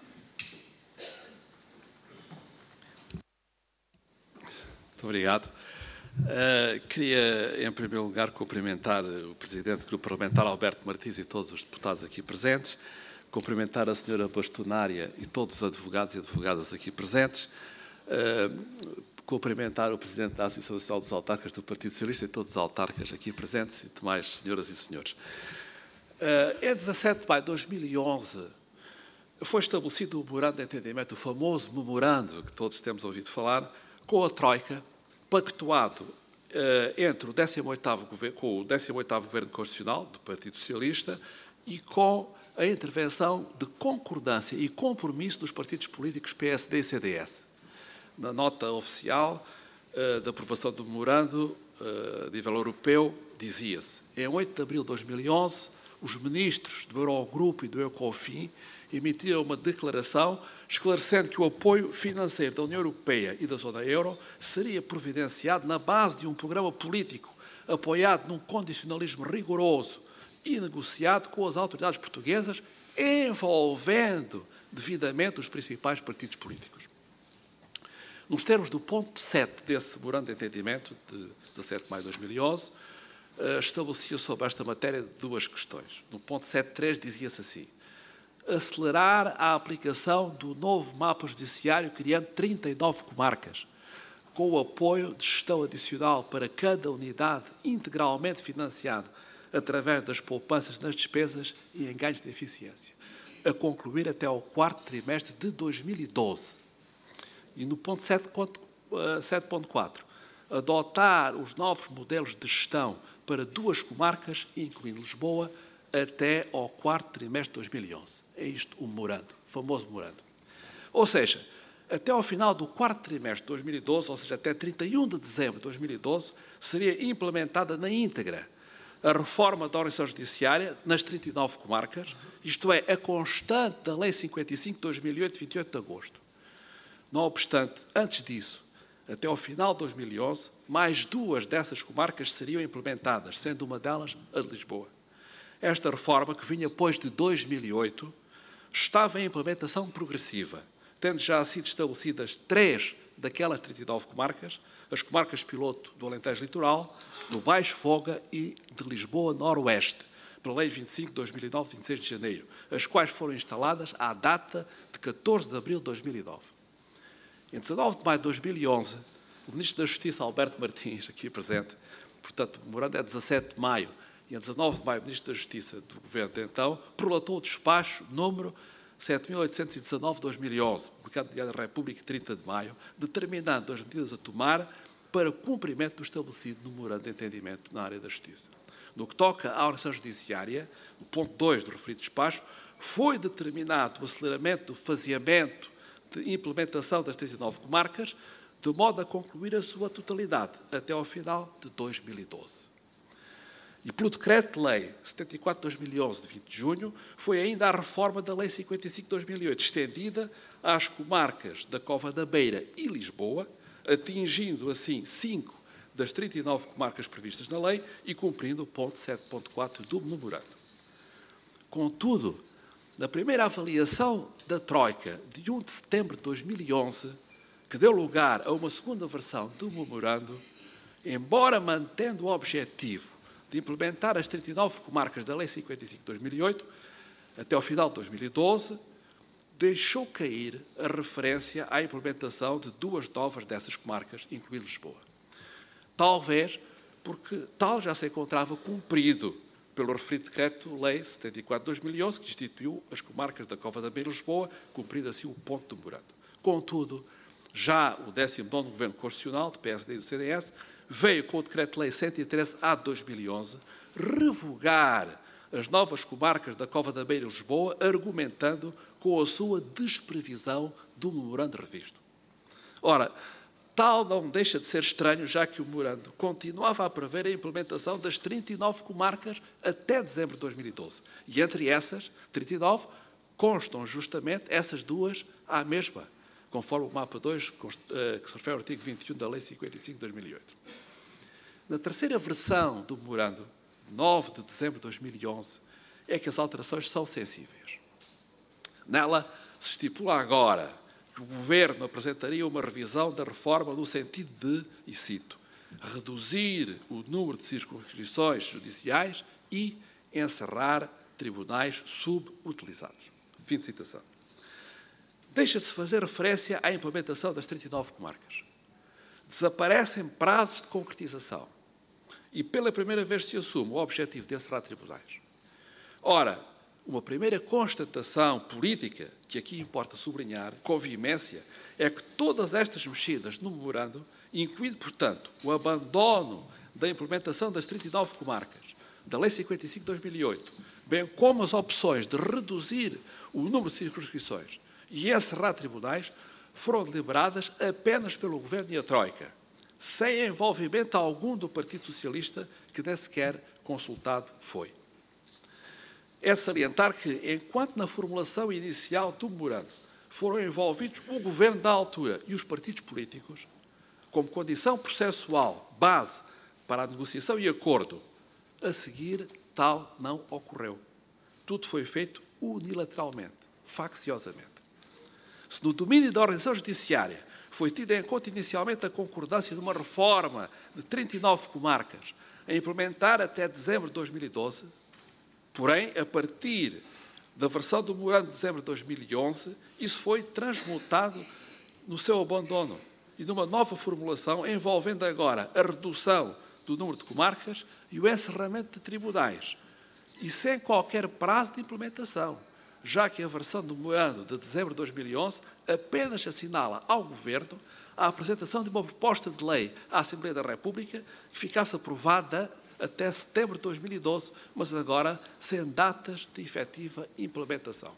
Speaker 4: Muito obrigado. Queria, em primeiro lugar, cumprimentar o Presidente do Grupo Parlamentar, Alberto Martins, e todos os deputados aqui presentes, cumprimentar a senhora Bastonária e todos os advogados e advogadas aqui presentes, cumprimentar o Presidente da Associação Nacional dos Autarcas do Partido Socialista e todos os autarcas aqui presentes e demais senhoras e senhores. Em 17 de maio de 2011, foi estabelecido o memorando de entendimento, o famoso memorando que todos temos ouvido falar, com a Troika, pactuado entre o 18º Governo Constitucional do Partido Socialista e com a intervenção de concordância e compromisso dos partidos políticos PSD e CDS. Na nota oficial da aprovação do memorando a nível europeu, dizia-se: em 8 de abril de 2011, os ministros do Eurogrupo e do Ecofin emitiram uma declaração esclarecendo que o apoio financeiro da União Europeia e da zona euro seria providenciado na base de um programa político apoiado num condicionalismo rigoroso e negociado com as autoridades portuguesas, envolvendo devidamente os principais partidos políticos. Nos termos do ponto 7 desse memorando de entendimento, de 17 de maio de 2011, estabelecia sobre esta matéria duas questões. No ponto 7.3 dizia-se assim: acelerar a aplicação do novo mapa judiciário, criando 39 comarcas, com o apoio de gestão adicional para cada unidade, integralmente financiado através das poupanças nas despesas e em ganhos de eficiência, a concluir até ao 4º trimestre de 2012. E no ponto 7.4, adotar os novos modelos de gestão para 2 comarcas, incluindo Lisboa, até ao 4º trimestre de 2011. É isto o memorando, o famoso memorando. Ou seja, até ao final do 4º trimestre de 2012, ou seja, até 31 de dezembro de 2012, seria implementada na íntegra a reforma da organização judiciária nas 39 comarcas, isto é, a constante da Lei 55 de 2008, de 28 de agosto. Não obstante, antes disso, até ao final de 2011, mais 2 dessas comarcas seriam implementadas, sendo uma delas a de Lisboa. Esta reforma, que vinha depois de 2008, estava em implementação progressiva, tendo já sido estabelecidas 3 daquelas 39 comarcas, as comarcas piloto do Alentejo Litoral, do Baixo Foga e de Lisboa Noroeste, pela Lei 25 de 2009, 26 de janeiro, as quais foram instaladas à data de 14 de abril de 2009. Em 19 de maio de 2011, o Ministro da Justiça, Alberto Martins, aqui presente, portanto, o memorando é 17 de maio, e em 19 de maio, o Ministro da Justiça do Governo de então prolatou o despacho número 7.819 de 2011, publicado no Diário da República, 30 de maio, determinando as medidas a tomar para o cumprimento do estabelecido no memorando de entendimento na área da Justiça. No que toca à organização judiciária, o ponto 2 do referido despacho foi determinado o aceleramento do faseamento de implementação das 39 comarcas, de modo a concluir a sua totalidade até ao final de 2012. E pelo Decreto-Lei 74/2011, de 20 de junho, foi ainda a reforma da Lei 55/2008, estendida às comarcas da Cova da Beira e Lisboa, atingindo assim 5 das 39 comarcas previstas na lei e cumprindo o ponto 7.4 do memorando. Contudo, na primeira avaliação da Troika, de 1 de setembro de 2011, que deu lugar a uma segunda versão do memorando, embora mantendo o objetivo de implementar as 39 comarcas da Lei 55/2008 até ao final de 2012, deixou cair a referência à implementação de 2 novas dessas comarcas, incluindo Lisboa. Talvez porque tal já se encontrava cumprido pelo referido Decreto-Lei 74/2011, que instituiu as comarcas da Cova da Beira e Lisboa, cumprindo assim o ponto do memorando. Contudo, já o 19º Governo Constitucional, do PSD e do CDS, veio com o Decreto-Lei 113/A de 2011 revogar as novas comarcas da Cova da Beira e Lisboa, argumentando com a sua desprevisão do memorando revisto. Ora, tal não deixa de ser estranho, já que o memorando continuava a prever a implementação das 39 comarcas até dezembro de 2012. E entre essas 39 constam justamente essas 2 à mesma, conforme o mapa 2, que se refere ao artigo 21 da Lei 55/2008. Na terceira versão do memorando, 9 de dezembro de 2011, é que as alterações são sensíveis. Nela se estipula agora que o Governo apresentaria uma revisão da reforma no sentido de, e cito, reduzir o número de circunscrições judiciais e encerrar tribunais subutilizados. Fim de citação. Deixa-se fazer referência à implementação das 39 comarcas. Desaparecem prazos de concretização e pela primeira vez se assume o objetivo de encerrar tribunais. Ora, uma primeira constatação política que aqui importa sublinhar, com veemência, é que todas estas mexidas no memorando, incluindo, portanto, o abandono da implementação das 39 comarcas, da Lei 55/2008, bem como as opções de reduzir o número de circunscrições e encerrar tribunais, foram deliberadas apenas pelo Governo e a Troika, sem envolvimento algum do Partido Socialista, que nem sequer consultado foi. É de salientar que, enquanto na formulação inicial do memorando foram envolvidos o Governo da altura e os partidos políticos, como condição processual, base para a negociação e acordo, a seguir tal não ocorreu. Tudo foi feito unilateralmente, facciosamente. Se no domínio da organização judiciária foi tida em conta inicialmente a concordância de uma reforma de 39 comarcas a implementar até dezembro de 2012, porém, a partir da versão do memorando de dezembro de 2011, isso foi transmutado no seu abandono e numa nova formulação envolvendo agora a redução do número de comarcas e o encerramento de tribunais, e sem qualquer prazo de implementação, já que a versão do memorando de dezembro de 2011 apenas assinala ao Governo a apresentação de uma proposta de lei à Assembleia da República que ficasse aprovada até setembro de 2012, mas agora sem datas de efetiva implementação.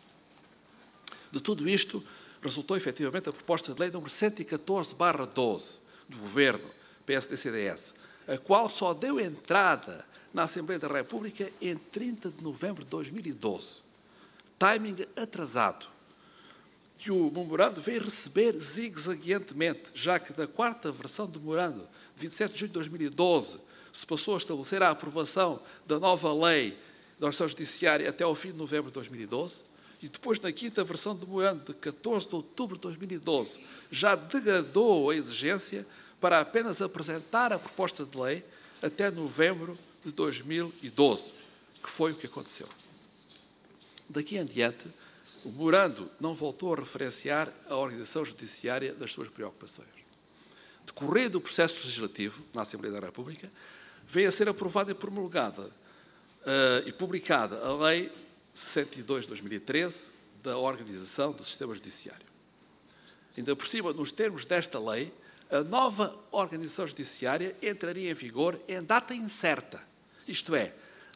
Speaker 4: De tudo isto, resultou efetivamente a proposta de lei número 114/12 do Governo, PSD-CDS, a qual só deu entrada na Assembleia da República em 30 de novembro de 2012. Timing atrasado, que o memorando veio receber zigue-zagueantemente, já que na quarta versão do memorando, de 27 de junho de 2012, se passou a estabelecer a aprovação da nova lei da organização judiciária até ao fim de novembro de 2012, e depois, na quinta versão do memorando, de 14 de outubro de 2012, já degradou a exigência para apenas apresentar a proposta de lei até novembro de 2012, que foi o que aconteceu. Daqui em diante, o memorando não voltou a referenciar a organização judiciária das suas preocupações. Decorrido o processo legislativo na Assembleia da República, veio a ser aprovada e promulgada e publicada a Lei 62 de 2013 da organização do sistema judiciário. Ainda por cima, nos termos desta lei, a nova organização judiciária entraria em vigor em data incerta, isto é,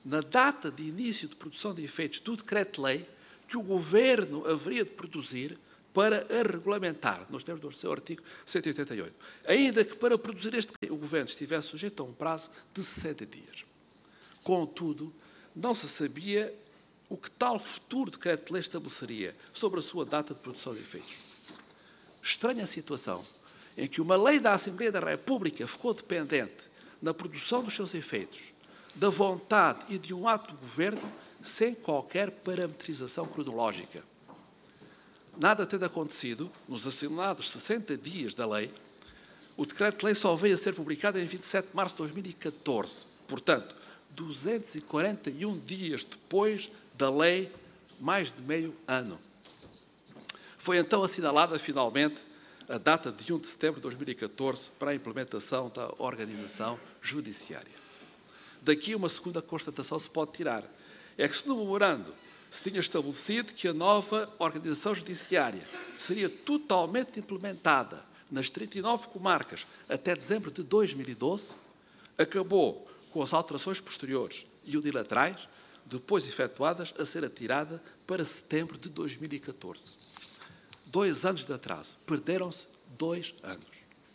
Speaker 4: na data de início de produção de efeitos do decreto-lei que o Governo haveria de produzir para a regulamentar, nos termos do seu artigo 188. Ainda que para produzir este o Governo estivesse sujeito a um prazo de 60 dias. Contudo, não se sabia o que tal futuro decreto-lei estabeleceria sobre a sua data de produção de efeitos. Estranha situação em que uma lei da Assembleia da República ficou dependente na produção dos seus efeitos da vontade e de um ato do Governo sem qualquer parametrização cronológica. Nada tendo acontecido, nos assinados 60 dias da lei, o decreto-lei só veio a ser publicado em 27 de março de 2014. Portanto, 241 dias depois da lei, mais de meio ano. Foi então assinalada, finalmente, a data de 1 de setembro de 2014 para a implementação da organização judiciária. Daqui uma segunda constatação se pode tirar. É que se no memorando se tinha estabelecido que a nova organização judiciária seria totalmente implementada nas 39 comarcas até dezembro de 2012, acabou com as alterações posteriores e unilaterais, depois efetuadas, a ser atirada para setembro de 2014. 2 anos de atraso. Perderam-se 2 anos.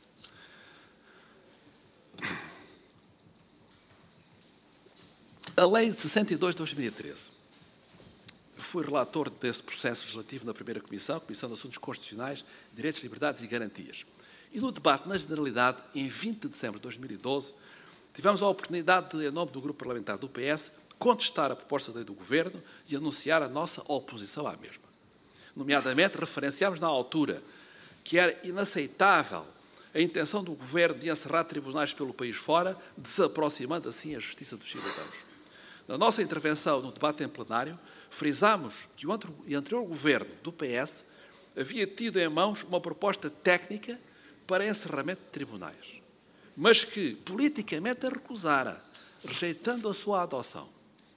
Speaker 4: A Lei de 62 de 2013. Fui relator desse processo legislativo na primeira Comissão, Comissão de Assuntos Constitucionais, Direitos, Liberdades e Garantias. E no debate, na Generalidade, em 20 de dezembro de 2012, tivemos a oportunidade de, em nome do Grupo Parlamentar do PS, contestar a proposta de lei do Governo e anunciar a nossa oposição à mesma. Nomeadamente, referenciámos na altura que era inaceitável a intenção do Governo de encerrar tribunais pelo país fora, desaproximando assim a justiça dos cidadãos. Na nossa intervenção no debate em plenário, frisámos que o anterior Governo do PS havia tido em mãos uma proposta técnica para encerramento de tribunais, mas que politicamente a recusara, rejeitando a sua adoção.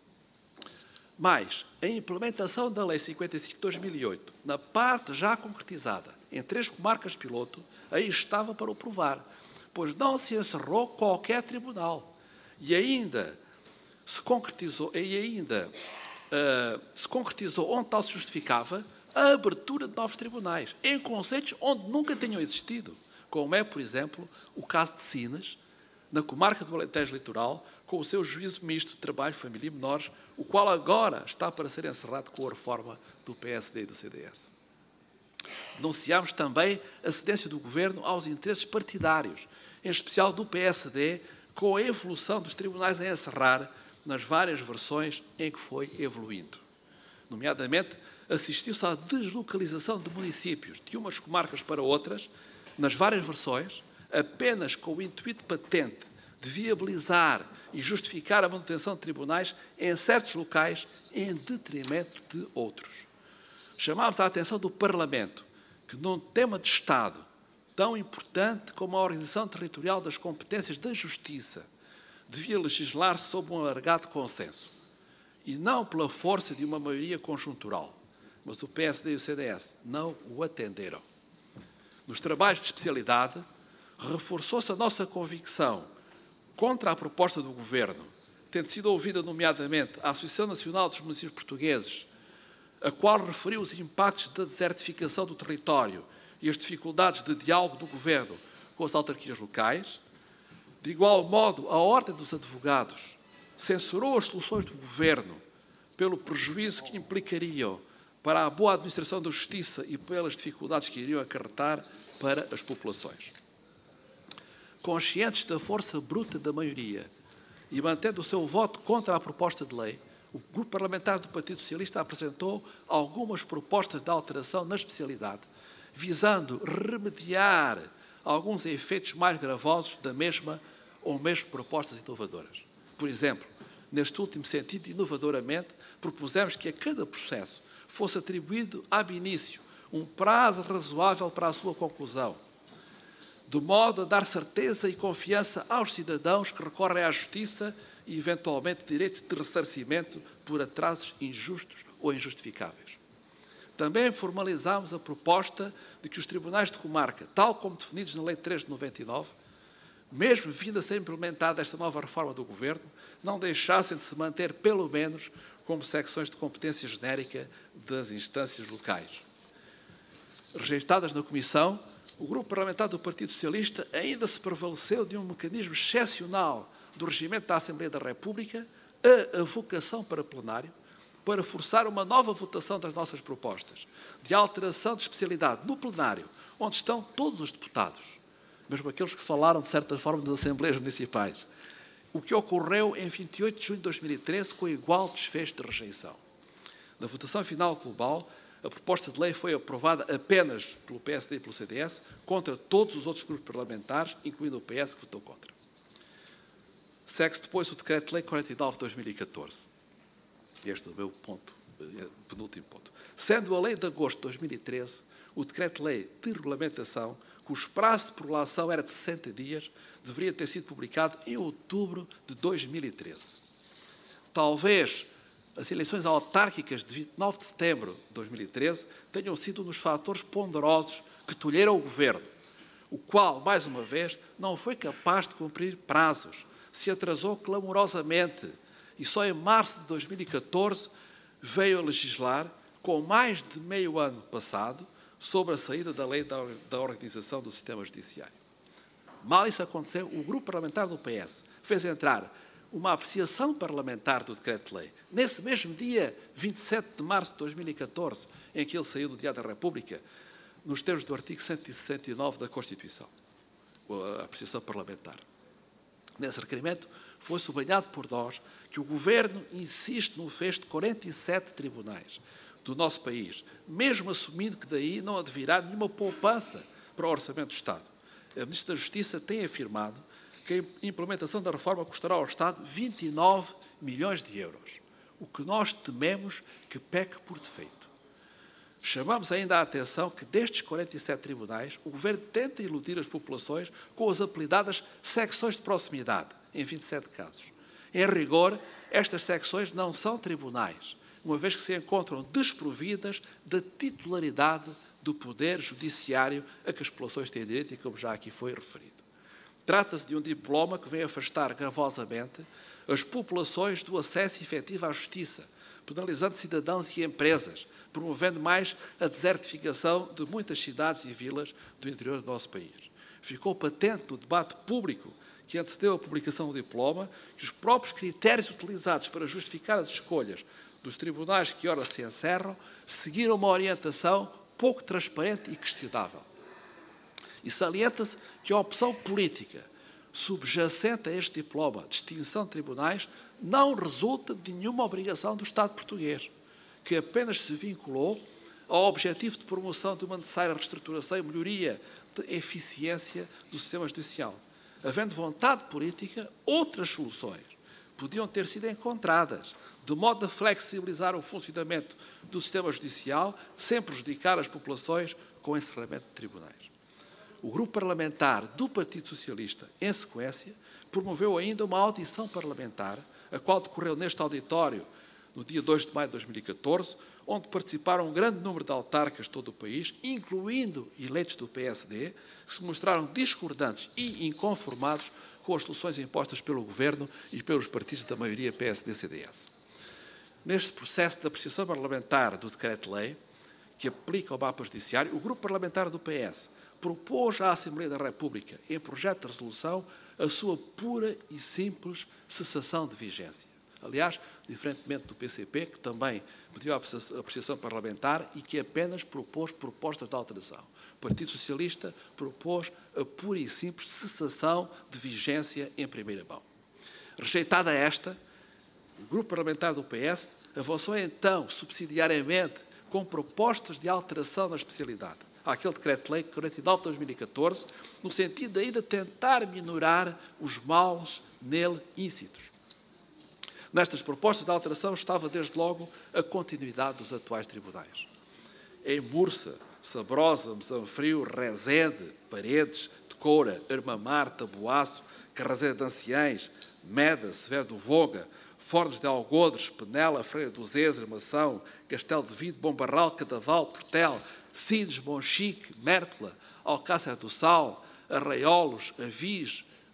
Speaker 4: Mas a implementação da Lei 55 de 2008, na parte já concretizada em 3 comarcas piloto, aí estava para o provar, pois não se encerrou qualquer tribunal e ainda se concretizou onde tal se justificava a abertura de novos tribunais, em conceitos onde nunca tinham existido, como é, por exemplo, o caso de Sines, na comarca do Alentejo Litoral, com o seu juízo misto de trabalho, família e menores, o qual agora está para ser encerrado com a reforma do PSD e do CDS. Denunciámos também a cedência do Governo aos interesses partidários, em especial do PSD, com a evolução dos tribunais a encerrar nas várias versões em que foi evoluindo. Nomeadamente, assistiu-se à deslocalização de municípios de umas comarcas para outras, nas várias versões, apenas com o intuito patente de viabilizar e justificar a manutenção de tribunais em certos locais em detrimento de outros. Chamámos a atenção do Parlamento que, num tema de Estado tão importante como a organização territorial das competências da Justiça, devia legislar sob um alargado consenso, e não pela força de uma maioria conjuntural, mas o PSD e o CDS não o atenderam. Nos trabalhos de especialidade, reforçou-se a nossa convicção contra a proposta do Governo, tendo sido ouvida nomeadamente a Associação Nacional dos Municípios Portugueses, a qual referiu os impactos da desertificação do território e as dificuldades de diálogo do Governo com as autarquias locais. De igual modo, a Ordem dos Advogados censurou as soluções do Governo pelo prejuízo que implicariam para a boa administração da Justiça e pelas dificuldades que iriam acarretar para as populações. Conscientes da força bruta da maioria e mantendo o seu voto contra a proposta de lei, o Grupo Parlamentar do Partido Socialista apresentou algumas propostas de alteração na especialidade, visando remediar alguns efeitos mais gravosos da mesma ou mesmo propostas inovadoras. Por exemplo, neste último sentido, inovadoramente, propusemos que a cada processo fosse atribuído ab início um prazo razoável para a sua conclusão, de modo a dar certeza e confiança aos cidadãos que recorrem à justiça e, eventualmente, direito de ressarcimento por atrasos injustos ou injustificáveis. Também formalizámos a proposta de que os tribunais de comarca, tal como definidos na Lei 3 de 99, mesmo vindo a ser implementada esta nova reforma do Governo, não deixassem de se manter, pelo menos, como secções de competência genérica das instâncias locais. Rejeitadas na Comissão, o Grupo Parlamentar do Partido Socialista ainda se prevaleceu de um mecanismo excepcional do regimento da Assembleia da República, a vocação para plenário, para forçar uma nova votação das nossas propostas, de alteração de especialidade no plenário, onde estão todos os deputados, mesmo aqueles que falaram, de certa forma, das Assembleias Municipais, o que ocorreu em 28 de junho de 2013 com igual desfecho de rejeição. Na votação final global, a proposta de lei foi aprovada apenas pelo PSD e pelo CDS, contra todos os outros grupos parlamentares, incluindo o PS, que votou contra. Segue-se depois o Decreto-Lei 49 de 2014. Este é o meu ponto, penúltimo ponto. Sendo a lei de agosto de 2013, o Decreto-Lei de regulamentação, cujo prazo de prorrogação era de 60 dias, deveria ter sido publicado em outubro de 2013. Talvez as eleições autárquicas de 29 de setembro de 2013 tenham sido um dos fatores ponderosos que tolheram o Governo, o qual, mais uma vez, não foi capaz de cumprir prazos, se atrasou clamorosamente e só em março de 2014 veio a legislar, com mais de meio ano passado, sobre a saída da lei da organização do sistema judiciário. Mal isso aconteceu, o Grupo Parlamentar do PS fez entrar uma apreciação parlamentar do Decreto-Lei, nesse mesmo dia, 27 de março de 2014, em que ele saiu do Diário da República, nos termos do artigo 169 da Constituição, a apreciação parlamentar. Nesse requerimento, foi sublinhado por nós que o Governo insiste no fecho de 47 tribunais do nosso país, mesmo assumindo que daí não advirá nenhuma poupança para o Orçamento do Estado. A Ministra da Justiça tem afirmado que a implementação da reforma custará ao Estado 29 milhões de euros, o que nós tememos que peque por defeito. Chamamos ainda a atenção que destes 47 tribunais, o Governo tenta iludir as populações com as apelidadas secções de proximidade, em 27 casos. Em rigor, estas secções não são tribunais, uma vez que se encontram desprovidas da titularidade do poder judiciário a que as populações têm direito e como já aqui foi referido. Trata-se de um diploma que vem afastar gravosamente as populações do acesso efetivo à justiça, penalizando cidadãos e empresas, promovendo mais a desertificação de muitas cidades e vilas do interior do nosso país. Ficou patente no debate público que antecedeu a publicação do diploma que os próprios critérios utilizados para justificar as escolhas dos tribunais que ora se encerram seguiram uma orientação pouco transparente e questionável. E salienta-se que a opção política subjacente a este diploma de extinção de tribunais não resulta de nenhuma obrigação do Estado português, que apenas se vinculou ao objetivo de promoção de uma necessária reestruturação e melhoria de eficiência do sistema judicial. Havendo vontade política, outras soluções podiam ter sido encontradas, de modo a flexibilizar o funcionamento do sistema judicial, sem prejudicar as populações com o encerramento de tribunais. O Grupo Parlamentar do Partido Socialista, em sequência, promoveu ainda uma audição parlamentar, a qual decorreu neste auditório no dia 2 de maio de 2014, onde participaram um grande número de autarcas de todo o país, incluindo eleitos do PSD, que se mostraram discordantes e inconformados com as soluções impostas pelo Governo e pelos partidos da maioria PSD-CDS. Neste processo de apreciação parlamentar do Decreto-Lei, que aplica ao mapa judiciário, o Grupo Parlamentar do PS propôs à Assembleia da República, em projeto de resolução, a sua pura e simples cessação de vigência. Aliás, diferentemente do PCP, que também pediu a apreciação parlamentar e que apenas propôs propostas de alteração. O Partido Socialista propôs a pura e simples cessação de vigência em primeira mão. Rejeitada esta, o Grupo Parlamentar do PS avançou então, subsidiariamente, com propostas de alteração na especialidade, àquele Decreto-Lei 49 de 2014, no sentido de ainda tentar minorar os males nele íncitos. Nestas propostas de alteração estava, desde logo, a continuidade dos atuais tribunais. Em Mursa, Sabrosa, Mesanfrio, Rezende, Paredes, Tecoura, Armamar, Taboaço, Carrazeira de Anciães, Meda, Severo do Voga, Fornos de Algodres, Penela, Freira do Zezer, Mação, Castelo de Vide, Bom Barral, Cadaval, Portel, Sines, Monchique, Mértola, Alcácer do Sal, Arraiolos, Avis,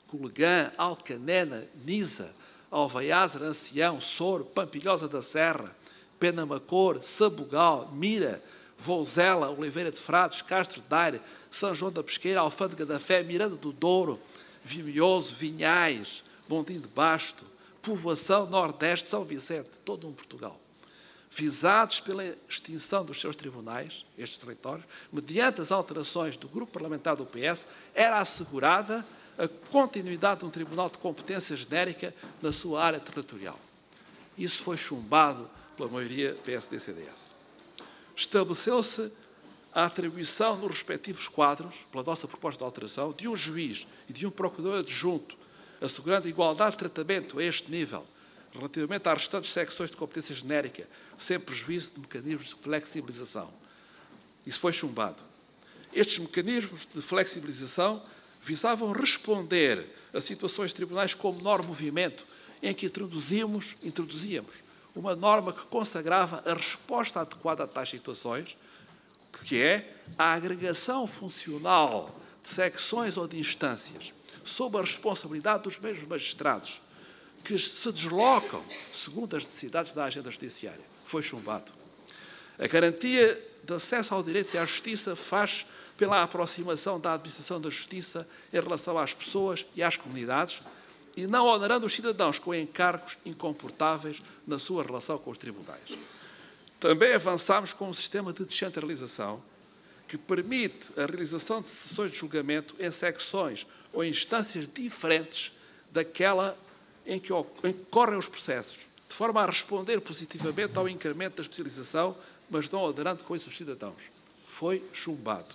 Speaker 4: Colegã, Alcanena, Nisa, Alvaiazer, Ancião, Soro, Pampilhosa da Serra, Penamacor, Sabugal, Mira, Vouzela, Oliveira de Frades, Castro Daire, São João da Pesqueira, Alfândega da Fé, Miranda do Douro, Vimioso, Vinhais, Montim de Basto, Povoação, Nordeste, São Vicente, todo um Portugal. Visados pela extinção dos seus tribunais, estes territórios, mediante as alterações do grupo parlamentar do PS, era assegurada a continuidade de um tribunal de competência genérica na sua área territorial. Isso foi chumbado pela maioria PSD-CDS. Estabeleceu-se a atribuição nos respectivos quadros, pela nossa proposta de alteração, de um juiz e de um procurador adjunto, assegurando igualdade de tratamento a este nível, relativamente às restantes secções de competência genérica, sem prejuízo de mecanismos de flexibilização. Isso foi chumbado. Estes mecanismos de flexibilização visavam responder a situações de tribunais com menor movimento, em que introduzíamos uma norma que consagrava a resposta adequada a tais situações, que é a agregação funcional de secções ou de instâncias, sob a responsabilidade dos mesmos magistrados, que se deslocam segundo as necessidades da agenda judiciária. Foi chumbado. A garantia de acesso ao direito e à justiça faz pela aproximação da administração da justiça em relação às pessoas e às comunidades e não onerando os cidadãos com encargos incomportáveis na sua relação com os tribunais. Também avançámos com um sistema de descentralização que permite a realização de sessões de julgamento em secções ou instâncias diferentes daquela em que ocorrem os processos, de forma a responder positivamente ao incremento da especialização, mas não onerando com isso os cidadãos. Foi chumbado.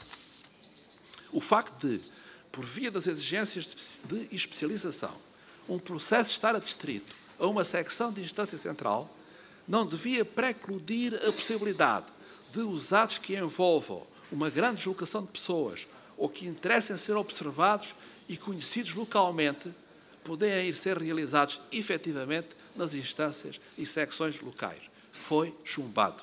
Speaker 4: O facto de, por via das exigências de especialização, um processo estar adstrito a uma secção de instância central não devia precludir a possibilidade de os atos que envolvam uma grande deslocação de pessoas ou que interessem ser observados e conhecidos localmente poderem ser realizados efetivamente nas instâncias e secções locais. Foi chumbado.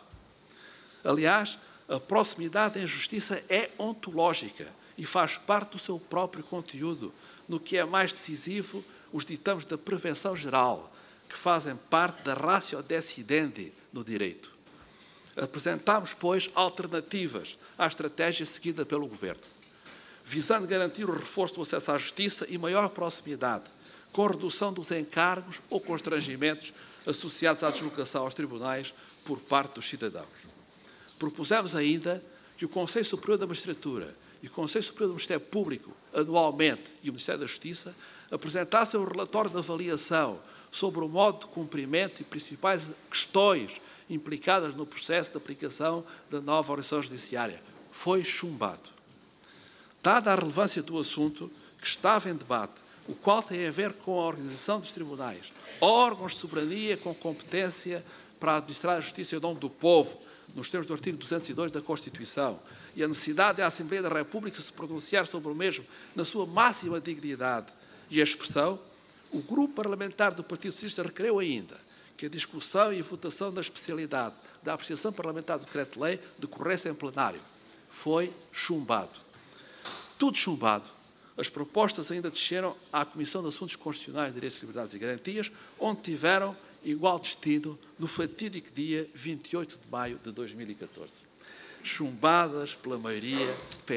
Speaker 4: Aliás, a proximidade em justiça é ontológica e faz parte do seu próprio conteúdo, no que é mais decisivo os ditames da prevenção geral, que fazem parte da ratio decidendi no direito. Apresentámos, pois, alternativas à estratégia seguida pelo Governo, visando garantir o reforço do acesso à justiça e maior proximidade, com redução dos encargos ou constrangimentos associados à deslocação aos tribunais por parte dos cidadãos. Propusemos ainda que o Conselho Superior da Magistratura e o Conselho Superior do Ministério Público, anualmente, e o Ministério da Justiça, apresentassem um relatório de avaliação sobre o modo de cumprimento e principais questões implicadas no processo de aplicação da nova organização judiciária. Foi chumbado. Dada a relevância do assunto que estava em debate, o qual tem a ver com a organização dos tribunais, órgãos de soberania com competência para administrar a justiça em nome do povo, nos termos do artigo 202 da Constituição, e a necessidade da Assembleia da República se pronunciar sobre o mesmo na sua máxima dignidade e expressão, o Grupo Parlamentar do Partido Socialista requereu ainda que a discussão e a votação da especialidade da apreciação parlamentar do decreto-lei decorresse em plenário. Foi chumbado. Tudo chumbado. As propostas ainda desceram à Comissão de Assuntos Constitucionais, Direitos, Liberdades e Garantias, onde tiveram igual destino no fatídico dia 28 de maio de 2014. Chumbadas pela maioria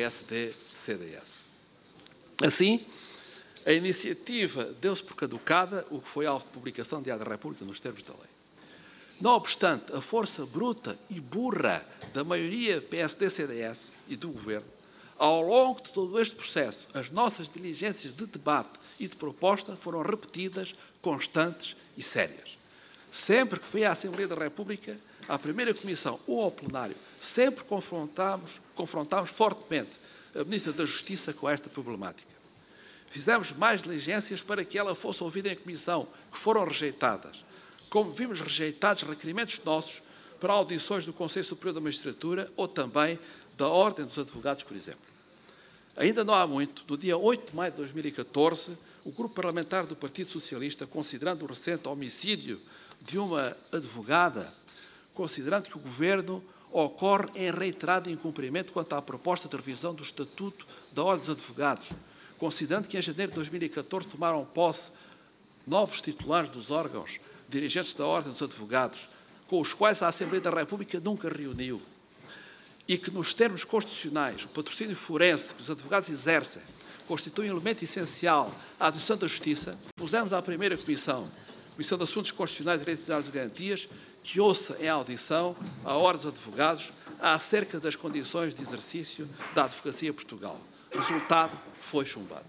Speaker 4: PSD-CDS. Assim, a iniciativa deu-se por caducada, o que foi alvo de publicação no Diário da República nos termos da lei. Não obstante a força bruta e burra da maioria PSD-CDS e do Governo, ao longo de todo este processo, as nossas diligências de debate e de proposta foram repetidas, constantes e sérias. Sempre que foi à Assembleia da República, à primeira Comissão ou ao plenário, sempre confrontámos fortemente a Ministra da Justiça com esta problemática. Fizemos mais diligências para que ela fosse ouvida em comissão, que foram rejeitadas, como vimos rejeitados requerimentos nossos para audições do Conselho Superior da Magistratura ou também da Ordem dos Advogados, por exemplo. Ainda não há muito, no dia 8 de maio de 2014, o Grupo Parlamentar do Partido Socialista, considerando o recente homicídio de uma advogada, considerando que o Governo ocorre em reiterado incumprimento quanto à proposta de revisão do Estatuto da Ordem dos Advogados, considerando que em janeiro de 2014 tomaram posse novos titulares dos órgãos dirigentes da Ordem dos Advogados, com os quais a Assembleia da República nunca reuniu, e que, nos termos constitucionais, o patrocínio forense que os advogados exercem constitui um elemento essencial à administração da Justiça, pusemos à primeira Comissão de Assuntos Constitucionais, Direitos e Garantias, que ouça em audição a Ordem dos Advogados acerca das condições de exercício da advocacia em Portugal. O resultado foi chumbado.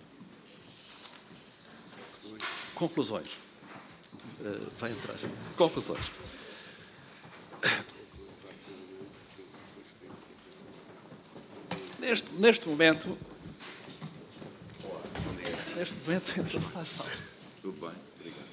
Speaker 4: Conclusões. Vai entrar. Conclusões. Neste momento, entra o estágio.
Speaker 5: Tudo bem, obrigado.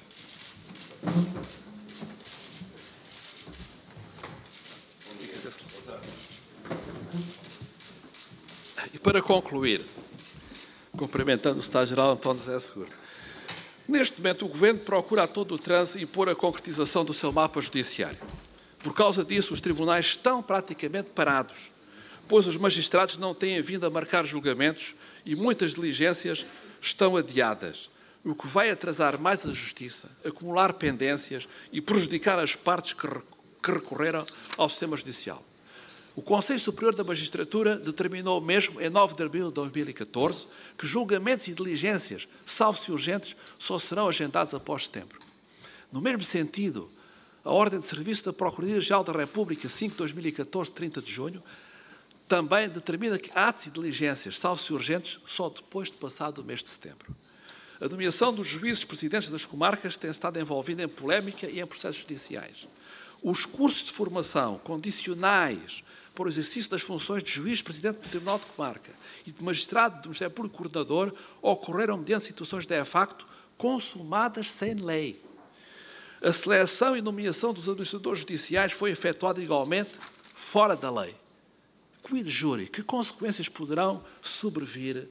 Speaker 4: E para concluir, cumprimentando o Estado-Geral António José Seguro, neste momento o Governo procura a todo o trânsito impor a concretização do seu mapa judiciário. Por causa disso, os tribunais estão praticamente parados, pois os magistrados não têm vindo a marcar julgamentos e muitas diligências estão adiadas, o que vai atrasar mais a Justiça, acumular pendências e prejudicar as partes que recorreram ao sistema judicial. O Conselho Superior da Magistratura determinou mesmo, em 9 de abril de 2014, que julgamentos e diligências, salvo-se urgentes, só serão agendados após setembro. No mesmo sentido, a Ordem de Serviço da Procuradoria-Geral da República, 5 de 2014, 30 de junho, também determina que atos e diligências, salvo-se urgentes, só depois de passado o mês de setembro. A nomeação dos juízes presidentes das comarcas tem estado envolvida em polémica e em processos judiciais. Os cursos de formação condicionais para o exercício das funções de juiz presidente do Tribunal de Comarca e de magistrado do Ministério Público Coordenador ocorreram mediante situações de facto consumadas sem lei. A seleção e nomeação dos administradores judiciais foi efetuada igualmente fora da lei. Quid jure, que consequências poderão sobrevir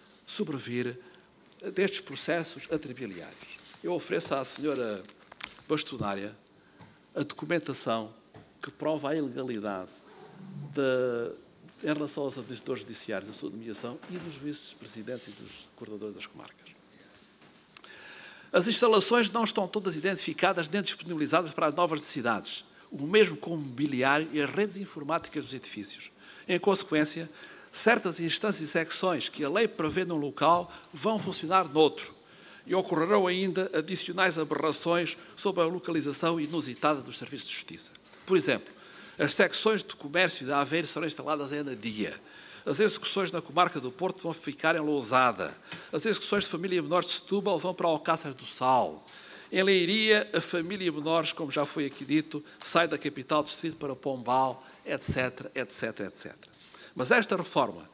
Speaker 4: destes processos atribiliários? Eu ofereço à senhora bastonária a documentação que prova a ilegalidade em relação aos administradores judiciários, da sua nomeação, e dos vice-presidentes e dos coordenadores das comarcas. As instalações não estão todas identificadas nem disponibilizadas para as novas necessidades, o mesmo com o mobiliário e as redes informáticas dos edifícios. Em consequência, certas instâncias e secções que a lei prevê num local vão funcionar noutro, e ocorrerão ainda adicionais aberrações sobre a localização inusitada dos serviços de justiça. Por exemplo, as secções de comércio de Aveiro serão instaladas em Anadia. As execuções na comarca do Porto vão ficar em Lousada. As execuções de família menores de Setúbal vão para Alcácer do Sal. Em Leiria, a família menores, como já foi aqui dito, sai da capital do distrito para Pombal, etc, etc, etc. Mas esta reforma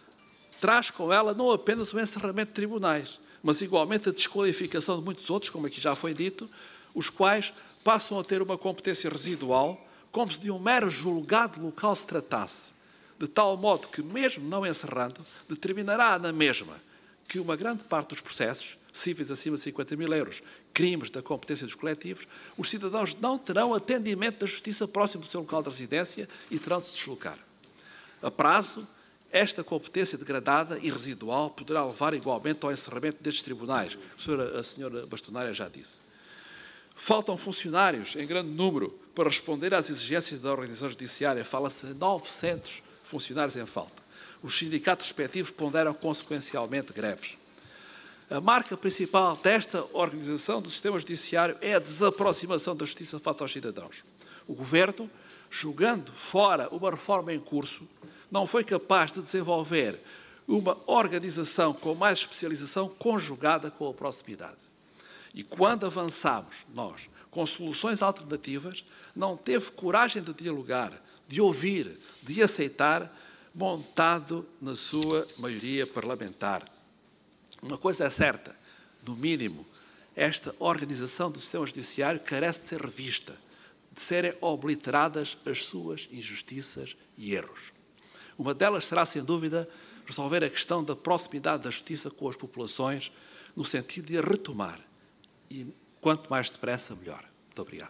Speaker 4: traz com ela não apenas o encerramento de tribunais, mas igualmente a desqualificação de muitos outros, como aqui já foi dito, os quais passam a ter uma competência residual, como se de um mero julgado local se tratasse, de tal modo que, mesmo não encerrando, determinará na mesma que uma grande parte dos processos, cíveis acima de 50 mil euros, crimes da competência dos coletivos, os cidadãos não terão atendimento da justiça próximo do seu local de residência e terão de se deslocar. A prazo, esta competência degradada e residual poderá levar igualmente ao encerramento destes tribunais, a senhora bastonária já disse. Faltam funcionários em grande número para responder às exigências da organização judiciária. Fala-se de 900 funcionários em falta. Os sindicatos respectivos ponderam consequencialmente greves. A marca principal desta organização do sistema judiciário é a desaproximação da justiça face aos cidadãos. O Governo, julgando fora uma reforma em curso, não foi capaz de desenvolver uma organização com mais especialização conjugada com a proximidade. E quando avançamos, nós, com soluções alternativas, não teve coragem de dialogar, de ouvir, de aceitar, montado na sua maioria parlamentar. Uma coisa é certa, no mínimo, esta organização do sistema judiciário carece de ser revista, de serem obliteradas as suas injustiças e erros. Uma delas será, sem dúvida, resolver a questão da proximidade da justiça com as populações, no sentido de a retomar. E quanto mais depressa, melhor. Muito obrigado.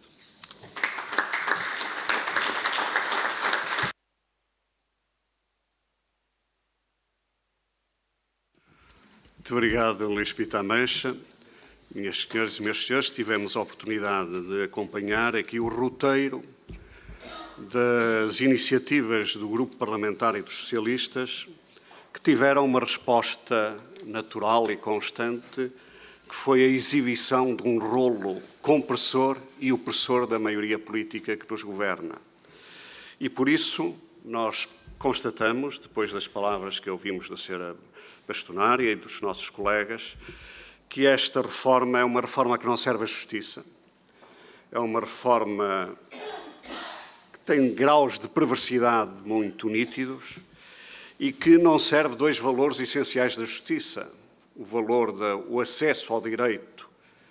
Speaker 1: Muito Muito obrigado, Luís Pita Ameixa. Minhas senhoras e meus senhores, tivemos a oportunidade de acompanhar aqui o roteiro das iniciativas do Grupo Parlamentar e dos Socialistas, que tiveram uma resposta natural e constante, que foi a exibição de um rolo compressor e opressor da maioria política que nos governa. E por isso nós constatamos, depois das palavras que ouvimos da Sra. Bastonária e dos nossos colegas, que esta reforma é uma reforma que não serve à justiça, é uma reforma que tem graus de perversidade muito nítidos e que não serve dois valores essenciais da justiça: o valor do acesso ao direito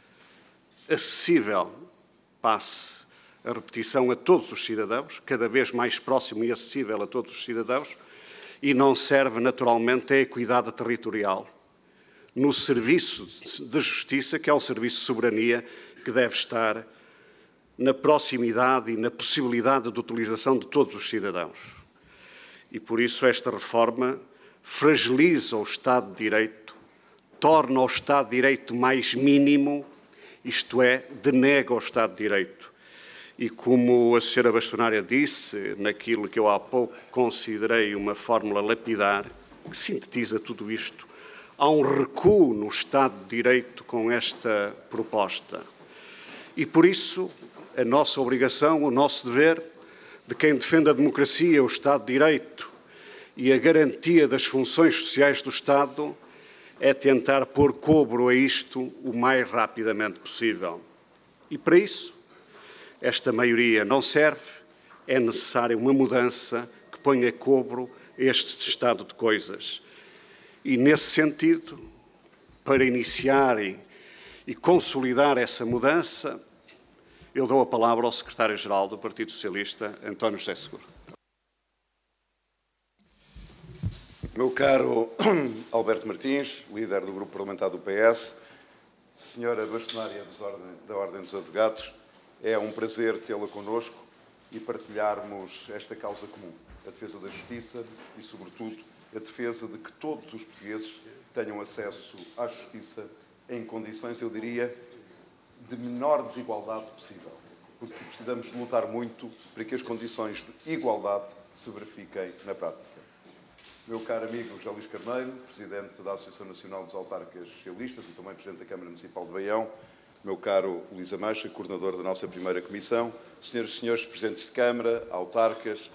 Speaker 1: acessível, passe a repetição, a todos os cidadãos, cada vez mais próximo e acessível a todos os cidadãos, e não serve naturalmente à equidade territorial no serviço de justiça, que é um serviço de soberania que deve estar na proximidade e na possibilidade de utilização de todos os cidadãos. E por isso esta reforma fragiliza o Estado de Direito, torna o Estado de Direito mais mínimo, isto é, denega o Estado de Direito. E como a Sra. Bastonária disse, naquilo que eu há pouco considerei uma fórmula lapidar, que sintetiza tudo isto, há um recuo no Estado de Direito com esta proposta. E por isso a nossa obrigação, o nosso dever, de quem defende a democracia, o Estado de Direito e a garantia das funções sociais do Estado, é tentar pôr cobro a isto o mais rapidamente possível. E para isso, esta maioria não serve, é necessária uma mudança que ponha cobro a este estado de coisas. E, nesse sentido, para iniciar e consolidar essa mudança, eu dou a palavra ao Secretário-Geral do Partido Socialista, António José Seguro.
Speaker 5: Meu caro Alberto Martins, líder do Grupo Parlamentar do PS, Senhora Bastonária da Ordem dos Advogados, é um prazer tê-la connosco e partilharmos esta causa comum, a defesa da justiça e, sobretudo, a defesa de que todos os portugueses tenham acesso à justiça em condições, eu diria, de menor desigualdade possível, porque precisamos de lutar muito para que as condições de igualdade se verifiquem na prática. Meu caro amigo José Luís Carneiro, Presidente da Associação Nacional dos Autarcas Socialistas e também Presidente da Câmara Municipal de Baião, meu caro Luís Ameixa, coordenador da nossa primeira comissão, senhoras e senhores Presidentes de Câmara, autarcas,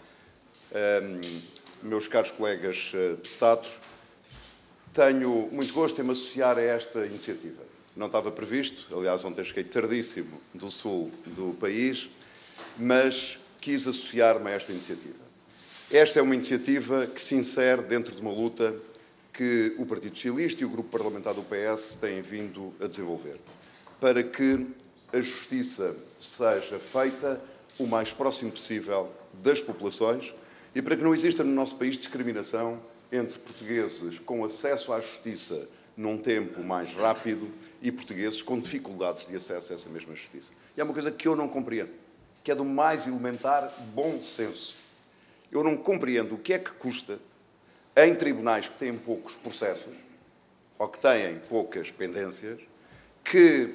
Speaker 5: meus caros colegas deputados, tenho muito gosto em me associar a esta iniciativa. Não estava previsto, aliás, ontem cheguei tardíssimo do sul do país, mas quis associar-me a esta iniciativa. Esta é uma iniciativa que se insere dentro de uma luta que o Partido Socialista e o Grupo Parlamentar do PS têm vindo a desenvolver, para que a justiça seja feita o mais próximo possível das populações e para que não exista no nosso país discriminação entre portugueses com acesso à justiça num tempo mais rápido e portugueses com dificuldades de acesso a essa mesma justiça. E é uma coisa que eu não compreendo, que é do mais elementar bom senso. Eu não compreendo o que é que custa, em tribunais que têm poucos processos, ou que têm poucas pendências, que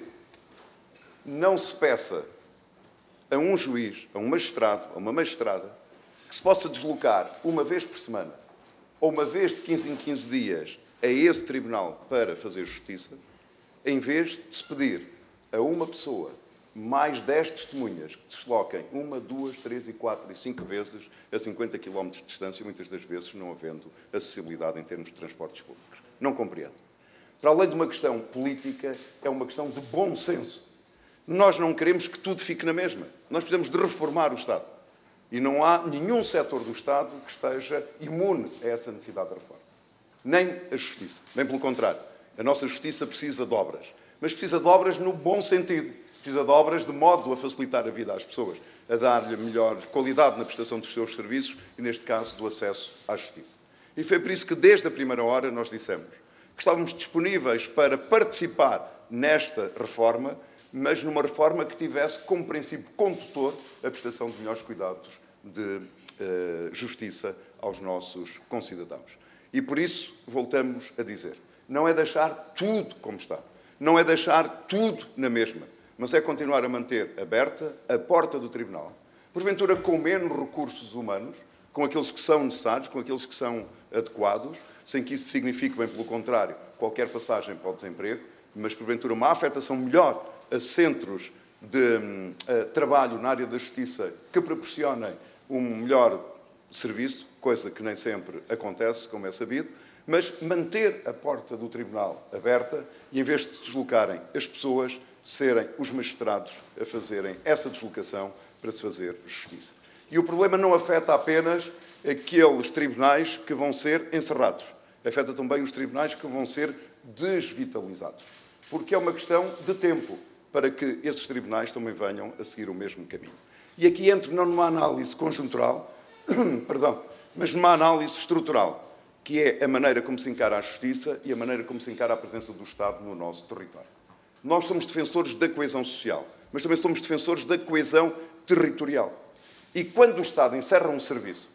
Speaker 5: não se peça a um juiz, a um magistrado, a uma magistrada, que se possa deslocar uma vez por semana, ou uma vez de 15 em 15 dias, a esse tribunal para fazer justiça, em vez de se pedir a uma pessoa mais 10 testemunhas que se desloquem 1, 2, 3, 4 e 5 vezes a 50 km de distância, muitas das vezes não havendo acessibilidade em termos de transportes públicos. Não compreendo. Para além de uma questão política, é uma questão de bom senso. Nós não queremos que tudo fique na mesma. Nós precisamos de reformar o Estado. E não há nenhum setor do Estado que esteja imune a essa necessidade de reforma. Nem a justiça. Bem pelo contrário. A nossa justiça precisa de obras. Mas precisa de obras no bom sentido. Precisa de obras de modo a facilitar a vida às pessoas, a dar-lhe melhor qualidade na prestação dos seus serviços e, neste caso, do acesso à justiça. E foi por isso que, desde a primeira hora, nós dissemos que estávamos disponíveis para participar nesta reforma, mas numa reforma que tivesse como princípio condutor a prestação de melhores cuidados de justiça aos nossos concidadãos. E por isso voltamos a dizer, não é deixar tudo como está, não é deixar tudo na mesma, mas é continuar a manter aberta a porta do Tribunal, porventura com menos recursos humanos, com aqueles que são necessários, com aqueles que são adequados, sem que isso signifique, bem pelo contrário, qualquer passagem para o desemprego, mas porventura uma afetação melhor a centros de trabalho na área da justiça que proporcionem um melhor serviço, coisa que nem sempre acontece, como é sabido, mas manter a porta do Tribunal aberta e, em vez de se deslocarem as pessoas, serem os magistrados a fazerem essa deslocação para se fazer justiça. E o problema não afeta apenas aqueles tribunais que vão ser encerrados, afeta também os tribunais que vão ser desvitalizados, porque é uma questão de tempo para que esses tribunais também venham a seguir o mesmo caminho. E aqui entro não numa análise conjuntural, perdão, mas numa análise estrutural, que é a maneira como se encara a justiça e a maneira como se encara a presença do Estado no nosso território. Nós somos defensores da coesão social, mas também somos defensores da coesão territorial. E quando o Estado encerra um serviço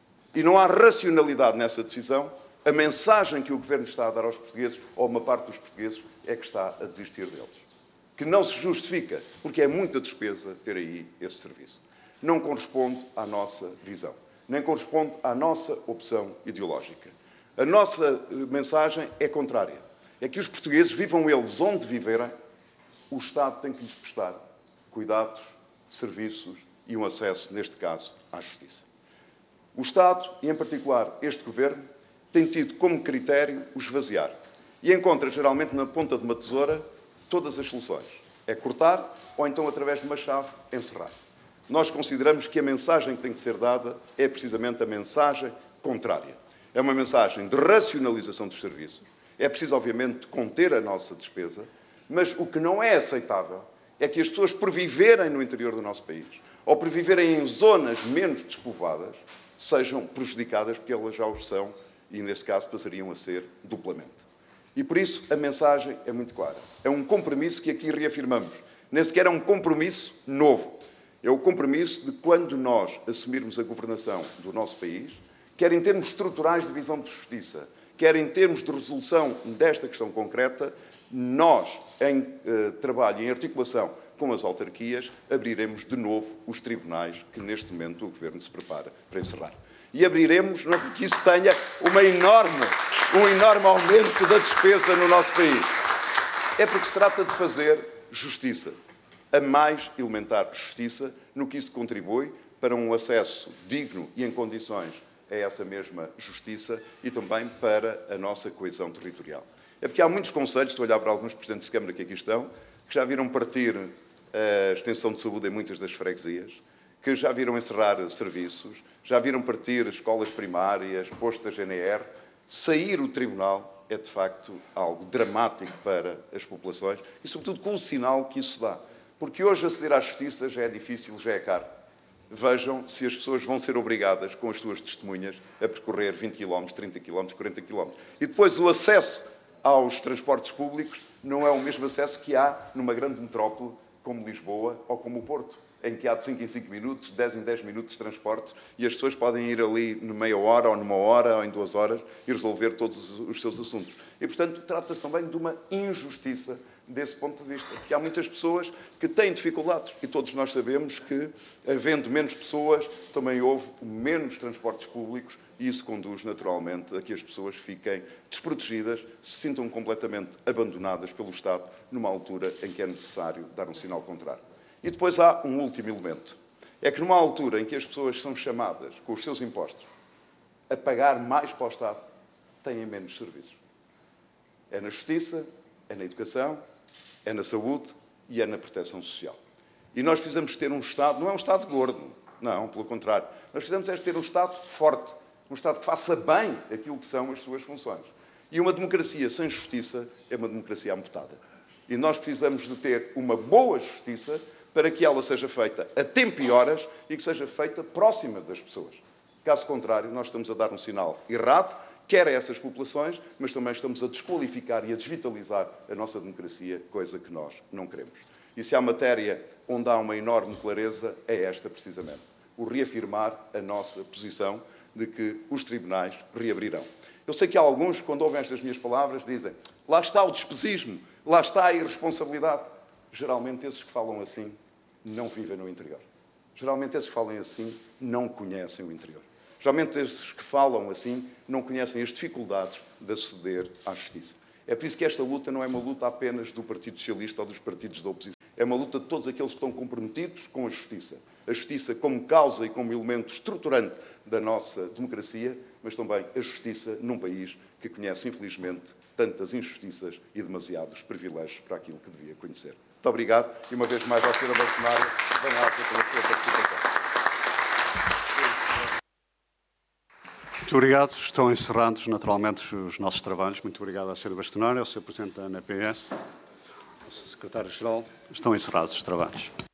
Speaker 5: e não há racionalidade nessa decisão, a mensagem que o Governo está a dar aos portugueses, ou a uma parte dos portugueses, é que está a desistir deles. Que não se justifica, porque é muita despesa ter aí esse serviço. Não corresponde à nossa visão, nem corresponde à nossa opção ideológica. A nossa mensagem é contrária. É que os portugueses, vivam eles onde viverem, o Estado tem que lhes prestar cuidados, serviços e um acesso, neste caso, à justiça. O Estado, e em particular este Governo, tem tido como critério o esvaziar e encontra, geralmente, na ponta de uma tesoura, todas as soluções. É cortar ou então, através de uma chave, encerrar. Nós consideramos que a mensagem que tem que ser dada é precisamente a mensagem contrária. É uma mensagem de racionalização dos serviços. É preciso, obviamente, conter a nossa despesa, mas o que não é aceitável é que as pessoas, por viverem no interior do nosso país ou por viverem em zonas menos despovoadas, sejam prejudicadas porque elas já o são e, nesse caso, passariam a ser duplamente. E, por isso, a mensagem é muito clara. É um compromisso que aqui reafirmamos. Nem sequer é um compromisso novo. É o compromisso de quando nós assumirmos a governação do nosso país, quer em termos estruturais de visão de justiça, quer em termos de resolução desta questão concreta, nós, em trabalho, em articulação com as autarquias, abriremos de novo os tribunais que, neste momento, o Governo se prepara para encerrar. E abriremos, não porque isso tenha um enorme aumento da despesa no nosso país. É porque se trata de fazer justiça, a mais elementar justiça, no que isso contribui para um acesso digno e em condições a essa mesma justiça e também para a nossa coesão territorial. É porque há muitos conselhos, estou a olhar para alguns presidentes de Câmara que aqui estão, que já viram partir a extensão de saúde em muitas das freguesias, que já viram encerrar serviços, já viram partir escolas primárias, postos da GNR. Sair o tribunal é, de facto, algo dramático para as populações e, sobretudo, com o sinal que isso dá. Porque hoje aceder à justiça já é difícil, já é caro. Vejam se as pessoas vão ser obrigadas, com as suas testemunhas, a percorrer 20 km, 30 km, 40 km. E depois o acesso aos transportes públicos não é o mesmo acesso que há numa grande metrópole como Lisboa ou como o Porto, em que há de 5 em 5 minutos, 10 em 10 minutos de transportes e as pessoas podem ir ali numa meia hora ou numa hora ou em 2 horas e resolver todos os seus assuntos. E, portanto, trata-se também de uma injustiça desse ponto de vista, porque há muitas pessoas que têm dificuldades e todos nós sabemos que, havendo menos pessoas, também houve menos transportes públicos e isso conduz naturalmente a que as pessoas fiquem desprotegidas, se sintam completamente abandonadas pelo Estado numa altura em que é necessário dar um sinal contrário. E depois há um último elemento, é que numa altura em que as pessoas são chamadas, com os seus impostos, a pagar mais para o Estado, têm menos serviços. É na justiça, é na educação, é na saúde e é na proteção social. E nós precisamos ter um Estado, não é um Estado gordo, não, pelo contrário. Nós precisamos é ter um Estado forte, um Estado que faça bem aquilo que são as suas funções. E uma democracia sem justiça é uma democracia amputada. E nós precisamos de ter uma boa justiça para que ela seja feita a tempo e horas e que seja feita próxima das pessoas. Caso contrário, nós estamos a dar um sinal errado, quer a essas populações, mas também estamos a desqualificar e a desvitalizar a nossa democracia, coisa que nós não queremos. E se há matéria onde há uma enorme clareza, é esta precisamente. O reafirmar a nossa posição de que os tribunais reabrirão. Eu sei que há alguns, quando ouvem estas minhas palavras, dizem lá está o despesismo, lá está a irresponsabilidade. Geralmente, esses que falam assim não vivem no interior. Geralmente, esses que falam assim não conhecem o interior. Geralmente, esses que falam assim não conhecem as dificuldades de aceder à justiça. É por isso que esta luta não é uma luta apenas do Partido Socialista ou dos partidos da oposição. É uma luta de todos aqueles que estão comprometidos com a justiça. A justiça como causa e como elemento estruturante da nossa democracia, mas também a justiça num país que conhece, infelizmente, tantas injustiças e demasiados privilégios para aquilo que devia conhecer. Muito obrigado e, uma vez mais, ao Sr. Bastonário, bem alto pela sua participação.
Speaker 1: Muito obrigado. Estão encerrados, naturalmente, os nossos trabalhos. Muito obrigado ao Sr. Bastonário, ao Sr. Presidente da ANPS, ao Sr. Secretário-Geral. Estão encerrados os trabalhos.